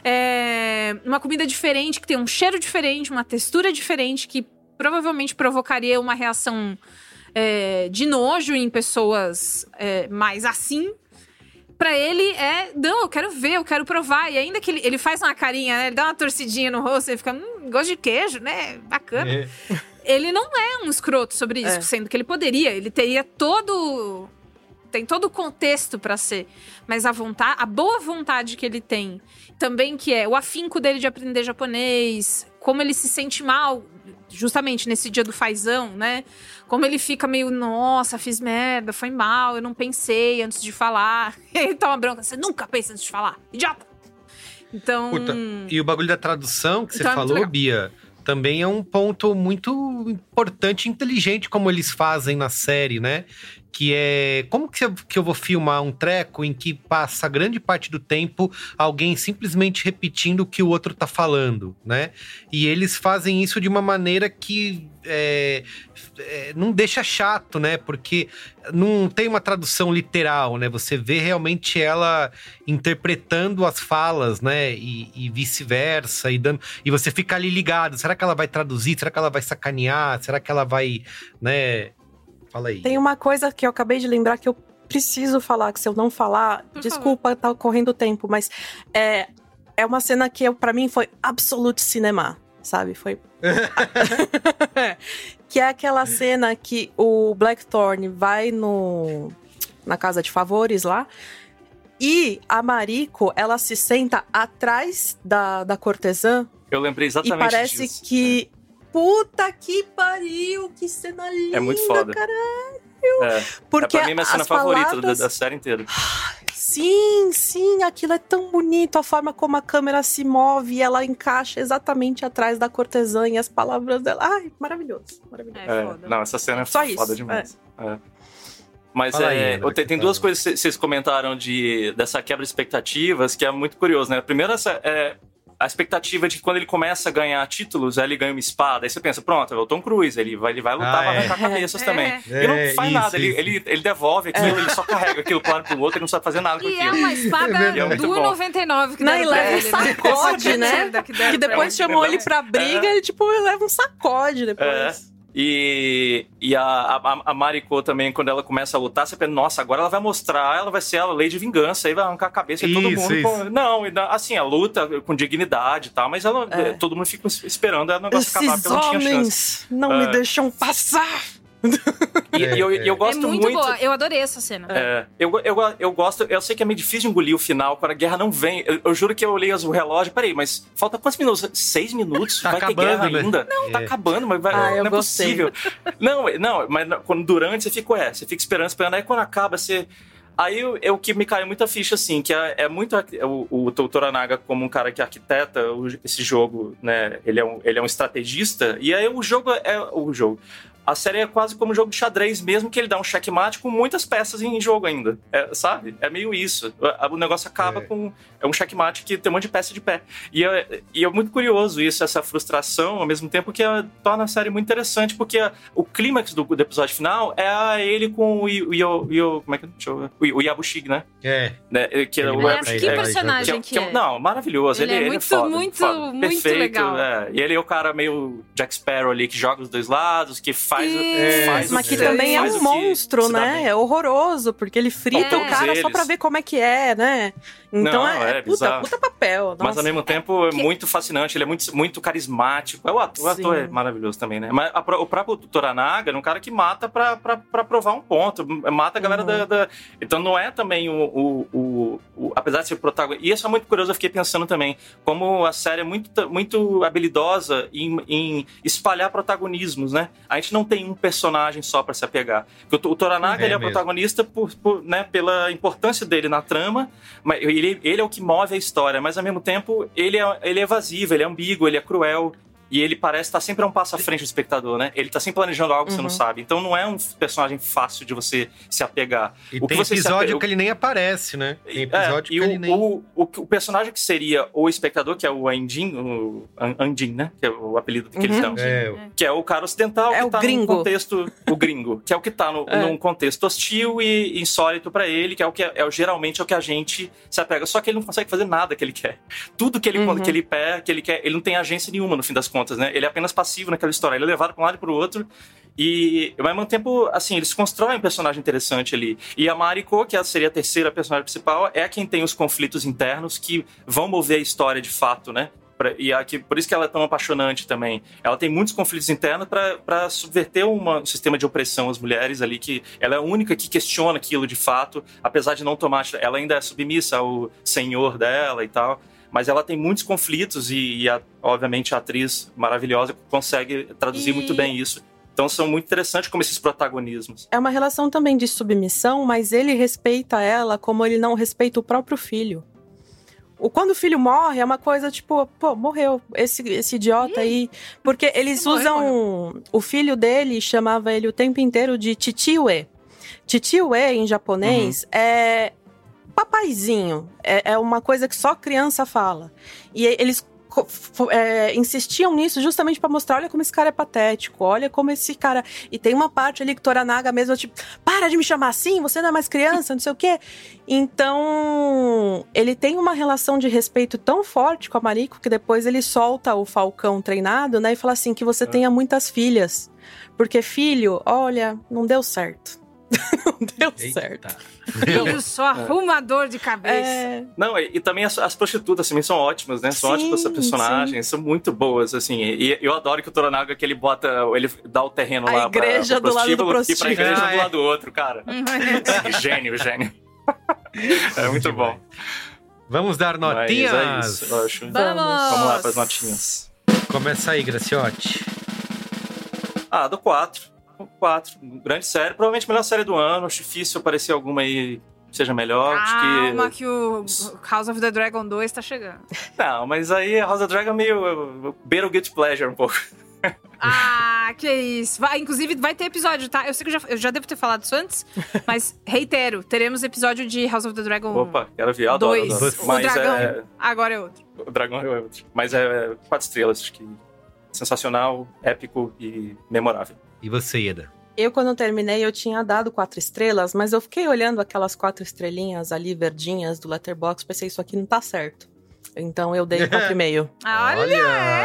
é uma comida diferente, que tem um cheiro diferente, uma textura diferente, que provavelmente provocaria uma reação é, de nojo em pessoas é, mais assim. Pra ele é, não, eu quero ver, eu quero provar. E ainda que ele, ele faz uma carinha, né, ele dá uma torcidinha no rosto, ele fica, hum, gosto de queijo, né, bacana. É. Ele não é um escroto sobre isso, é. sendo que ele poderia. Ele teria todo... Tem todo o contexto pra ser. Mas a vontade, a boa vontade que ele tem, também que é o afinco dele de aprender japonês, como ele se sente mal, justamente nesse dia do fazão, né? Como ele fica meio, nossa, fiz merda, foi mal, eu não pensei antes de falar. Ele toma bronca, você nunca pensa antes de falar, idiota! Então... Puta, e o bagulho da tradução que então você é falou, Bia... Também é um ponto muito importante e inteligente como eles fazem na série, né? que é... Como que eu, que eu vou filmar um treco em que passa grande parte do tempo alguém simplesmente repetindo o que o outro tá falando, né? E eles fazem isso de uma maneira que é, é, não deixa chato, né? Porque não tem uma tradução literal, né? Você vê realmente ela interpretando as falas, né? E, e vice-versa, e, dando, e você fica ali ligado. Será que ela vai traduzir? Será que ela vai sacanear? Será que ela vai, né... Fala aí. Tem uma coisa que eu acabei de lembrar que eu preciso falar, que se eu não falar, Por desculpa, favor. Tá correndo o tempo, mas é, é uma cena que eu, pra mim foi absolute cinema, sabe? Foi... que é aquela cena que o Blackthorne vai no, na casa de favores lá, e a Mariko, ela se senta atrás da, da cortesã. Eu lembrei exatamente disso. E parece disso. que... Puta que pariu, que cena linda, é muito foda. Caralho. É. Porque é pra mim minha cena favorita palavras... da, da série inteira. Sim, sim, aquilo é tão bonito, a forma como a câmera se move e ela encaixa exatamente atrás da cortesã e as palavras dela. Ai, maravilhoso, maravilhoso. É, é, foda. Não, essa cena é Só foda isso. demais. É. É. Mas Fala é, aí, André, tem, tem duas coisas que vocês comentaram de, dessa quebra de expectativas que é muito curioso, né? Primeiro, essa, é, a expectativa de que quando ele começa a ganhar títulos, aí ele ganha uma espada. Aí você pensa, pronto, é o Tom Cruise, ele vai, ele vai lutar, ah, vai é. arrancar cabeças É. também. É, e não faz isso, nada, ele, isso. ele, ele devolve aquilo, ele só carrega aquilo para o outro, ele não sabe fazer nada com E aquilo. é uma espada É do muito um bom. e noventa e nove que Não, deram e pra leva um ele, né? sacode, né? Merda que deram Que pra depois É, chamou é, ele pra briga é. e, tipo, ele leva um sacode depois. É. E, e a, a, a Mariko também, quando ela começa a lutar, você pensa, nossa, agora ela vai mostrar, ela vai ser a lei de vingança, aí vai arrancar a cabeça de todo Isso, mundo. isso. Com- não, e dá- assim, a luta com dignidade e tal, mas ela, É. todo mundo fica esperando o negócio acabar, Esses porque ela não tinha chance. homens não É. me deixam passar. E, e eu, e eu É gosto muito, muito. boa, eu adorei essa cena. É, eu, eu, eu gosto, eu sei que é meio difícil de engolir o final, quando a guerra não vem. Eu, eu juro que eu olhei o relógio, peraí, mas falta quantos minutos? Seis minutos? Tá vai ter acabando, guerra né? ainda? Não, tá É. acabando, mas vai, Ah, eu não é gostei. possível. Não, não, mas quando durante você fica, ué, você fica esperando, esperando, aí quando acaba, você. Aí é o que me caiu muita ficha, assim, que é, é muito é o, o Toranaga, como um cara que arquiteta o, esse jogo, né? Ele é, um, ele é um estrategista, e aí o jogo é o jogo. A série é quase como um jogo de xadrez, mesmo que ele dá um checkmate com muitas peças em jogo ainda, é, sabe? É meio isso. O, o negócio acaba É. com... É um checkmate que tem um monte de peça de pé. E é, e é muito curioso isso, essa frustração, ao mesmo tempo que é, torna a série muito interessante, porque a, o clímax do, do episódio final é a, ele com o, o, o, o, como é que deixa eu ver? O, o Yabushig, né? É. né? Que é Ele o, mata que ele, vai personagem que é, que que é? é- Não, maravilhoso. Ele Ele, é ele muito, foda, muito, foda. muito Perfeito, legal. é. E ele é o cara meio Jack Sparrow ali, que joga os dois lados, que faz... Isso. faz Mas que o- também é faz um o que monstro, se dá né? bem. É horroroso, porque ele frita Todos o cara só eles. pra ver como é que é, né? Então Não, é, é puta, bizarro. puta papel. Mas nossa. ao mesmo tempo é muito fascinante, ele é muito, muito carismático. É, o ator, o ator Sim. é maravilhoso também, né? Mas a, o próprio Toranaga é um cara que mata pra, pra, pra provar um ponto, mata a galera Uhum. da, da- Então não é também o, o, o, o- Apesar de ser protagonista. E isso é muito curioso, eu fiquei pensando também, como a série é muito, muito habilidosa em, em espalhar protagonismos, né? A gente não tem um personagem só pra se apegar. Porque o, o Toranaga É ele é o mesmo. protagonista por, por, né, pela importância dele na trama, mas ele, ele é o que move a história, mas ao mesmo tempo ele é, ele é evasivo, ele é ambíguo, ele é cruel. E ele parece estar sempre a um passo à frente do espectador, né? Ele tá sempre planejando algo que você não sabe. Então não é um personagem fácil de você se apegar. E O que tem você se episódio apega- que ele nem aparece, né? Tem É, episódio e que o, ele nem... o, o, o personagem que seria o espectador, que é o Andin, o An- Andin, né? Que é o apelido que eles dão. É, Que é o cara ocidental É que o tá gringo. num contexto... O gringo. Que é o que tá no, É. num contexto hostil e insólito pra ele, que é o que é, é o- geralmente é o que a gente se apega. Só que ele não consegue fazer nada que ele quer. Tudo que ele, Uhum. que ele pé, que ele quer, ele não tem agência nenhuma, no fim das contas, né? Ele é apenas passivo naquela história. Ele é levado pra um lado e pro outro. E, ao mesmo tempo, assim, eles constroem um personagem interessante ali. E a Mariko, que seria a terceira personagem principal, é quem tem os conflitos internos que vão mover a história de fato, né? Pra- E aqui, por isso que ela é tão apaixonante também. Ela tem muitos conflitos internos para subverter uma- um sistema de opressão às mulheres ali, que ela é a única que questiona aquilo de fato, apesar de não tomar... Ela ainda é submissa ao senhor dela e tal, mas ela tem muitos conflitos e, e a- obviamente, a atriz maravilhosa consegue traduzir E- muito bem isso. Então são muito interessantes como esses protagonismos. É uma relação também de submissão, mas ele respeita ela como ele não respeita o próprio filho. O, quando o filho morre, é uma coisa tipo, pô, morreu esse, esse idiota aí. Porque eles morreu, usam... O filho dele chamava ele o tempo inteiro de Titiwe. Titio E, em japonês, uhum. é papaizinho. É, é uma coisa que só criança fala. E eles é, insistiam nisso justamente pra mostrar, olha como esse cara é patético, olha como esse cara... E tem uma parte ali que Toranaga mesmo, tipo, para de me chamar assim, você não é mais criança, não sei o quê. Então, ele tem uma relação de respeito tão forte com a Mariko, que depois ele solta o Falcão treinado, né, e fala assim, que você é. tenha muitas filhas. Porque filho, olha, não deu certo. Não deu Eita. certo. Filho só arrumador de cabeça. É... Não, e, e também as, as prostitutas também são ótimas, né? São sim, ótimas personagens, sim. são muito boas, assim. E eu adoro que o Toranaga, que ele bota, ele dá o terreno a lá pra, igreja pro do lado do e pra igreja ah, do lado do outro, cara. Gênio, gênio. É muito bom. Vamos dar notinhas? Mas é isso, eu acho. Vamos! Vamos lá pras notinhas. Começa aí, Graciotti. Ah, do quatro. quatro. Grande série. Provavelmente a melhor série do ano. Acho difícil aparecer alguma aí que seja melhor. Calma que... que o House of the Dragon dois tá chegando. Não, mas aí House of the Dragon é meio... beira o guilty pleasure um pouco. Ah, que isso. Vai, inclusive, vai ter episódio, tá? Eu sei que eu já, eu já devo ter falado isso antes, mas reitero, teremos episódio de House of the Dragon Opa, quero ver, adoro, dois. adoro. O mas dragão é... agora é outro. O dragão é outro. Mas é quatro estrelas, acho que sensacional, épico e memorável. E você, Ieda? Eu, quando terminei, eu tinha dado quatro estrelas, mas eu fiquei olhando aquelas quatro estrelinhas ali, verdinhas, do Letterboxd, pensei, isso aqui não tá certo. Então eu dei quatro e meio. Olha, Olha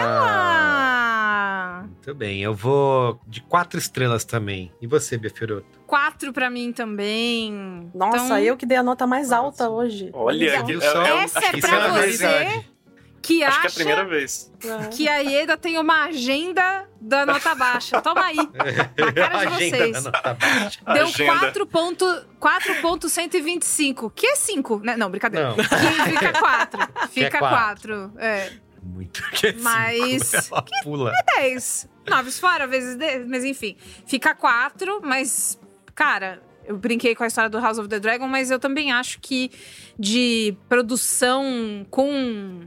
ela! Muito bem, eu vou de quatro estrelas também. E você, Befiroto? Quatro pra mim também. Nossa, então... eu que dei a nota mais alta Nossa. hoje. Olha, que, é, essa é pra você... Que acho acha que é a primeira vez. Que a Ieda tem uma agenda da nota baixa. Toma aí, na cara de vocês. Deu quatro ponto cento e vinte e cinco. Que é cinco, né? Não, brincadeira. Não. Que fica quatro. Fica quatro. É. Muito que é mas cinco, que pula. É dez. Nove fora, vezes dez. Mas enfim, fica quatro, mas, cara... Eu brinquei com a história do House of the Dragon, mas eu também acho que de produção com...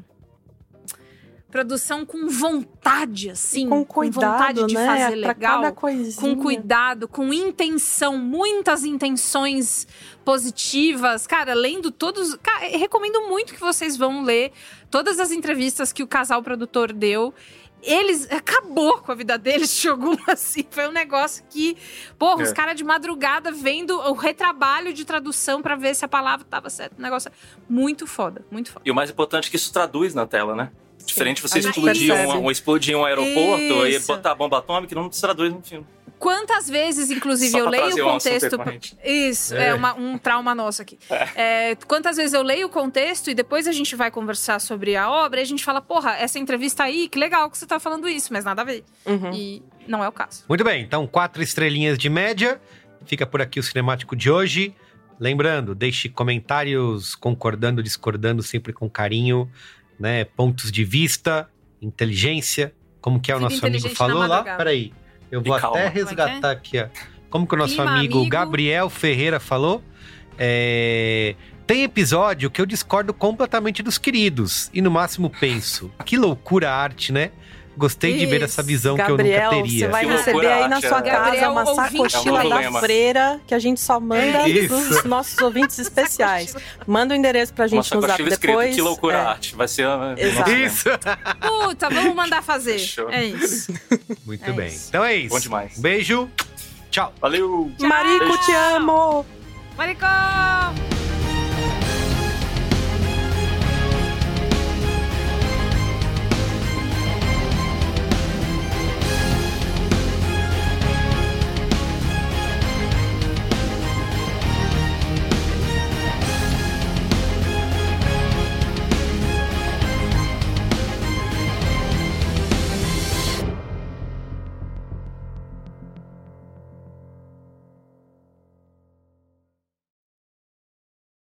Produção com vontade, assim. Com cuidado, com vontade de né? fazer pra legal. Cada coisinha. Com cuidado, com intenção. Muitas intenções positivas. Cara, lendo todos... Cara, recomendo muito que vocês vão ler todas as entrevistas que o casal produtor deu. Eles... Acabou com a vida deles, Shogun, assim. Foi um negócio que... Porra, é. os caras de madrugada vendo o retrabalho de tradução pra ver se a palavra tava certa. Um negócio muito foda, muito foda. E o mais importante é que isso traduz na tela, né? Diferente você explodir um, um, explodir um aeroporto e botar bomba atômica, não se traduz no filme. Quantas vezes, inclusive, eu leio o contexto... Isso, é, é uma, um trauma nosso aqui. É. É, quantas vezes eu leio o contexto e depois a gente vai conversar sobre a obra e a gente fala, porra, essa entrevista aí, que legal que você tá falando isso, mas nada a ver. Uhum. E não é o caso. Muito bem, então quatro estrelinhas de média. Fica por aqui o Cinemático de hoje. Lembrando, deixe comentários concordando, discordando, sempre com carinho. Né, pontos de vista, inteligência, como que é o Vida nosso amigo falou lá? Peraí, eu vou até resgatar é? aqui, ó. Como que o nosso amigo, amigo Gabriel Ferreira falou? É... Tem episódio que eu discordo completamente dos queridos e no máximo penso, que loucura a arte, né? Gostei Isso. de ver essa visão Gabriel, que eu nunca teria. Você vai receber aí na sua casa Gabriel, uma sacochila da freira que a gente só manda dos nossos ouvintes especiais. Manda o endereço pra gente no zap depois. Que loucura é. arte. Vai ser uma... Isso. Puta, vamos mandar fazer. Fechou. É isso. Muito é bem. Isso. Então é isso. Bom demais. Beijo. Tchau. Valeu. Tchau. Marico, te amo. Marico.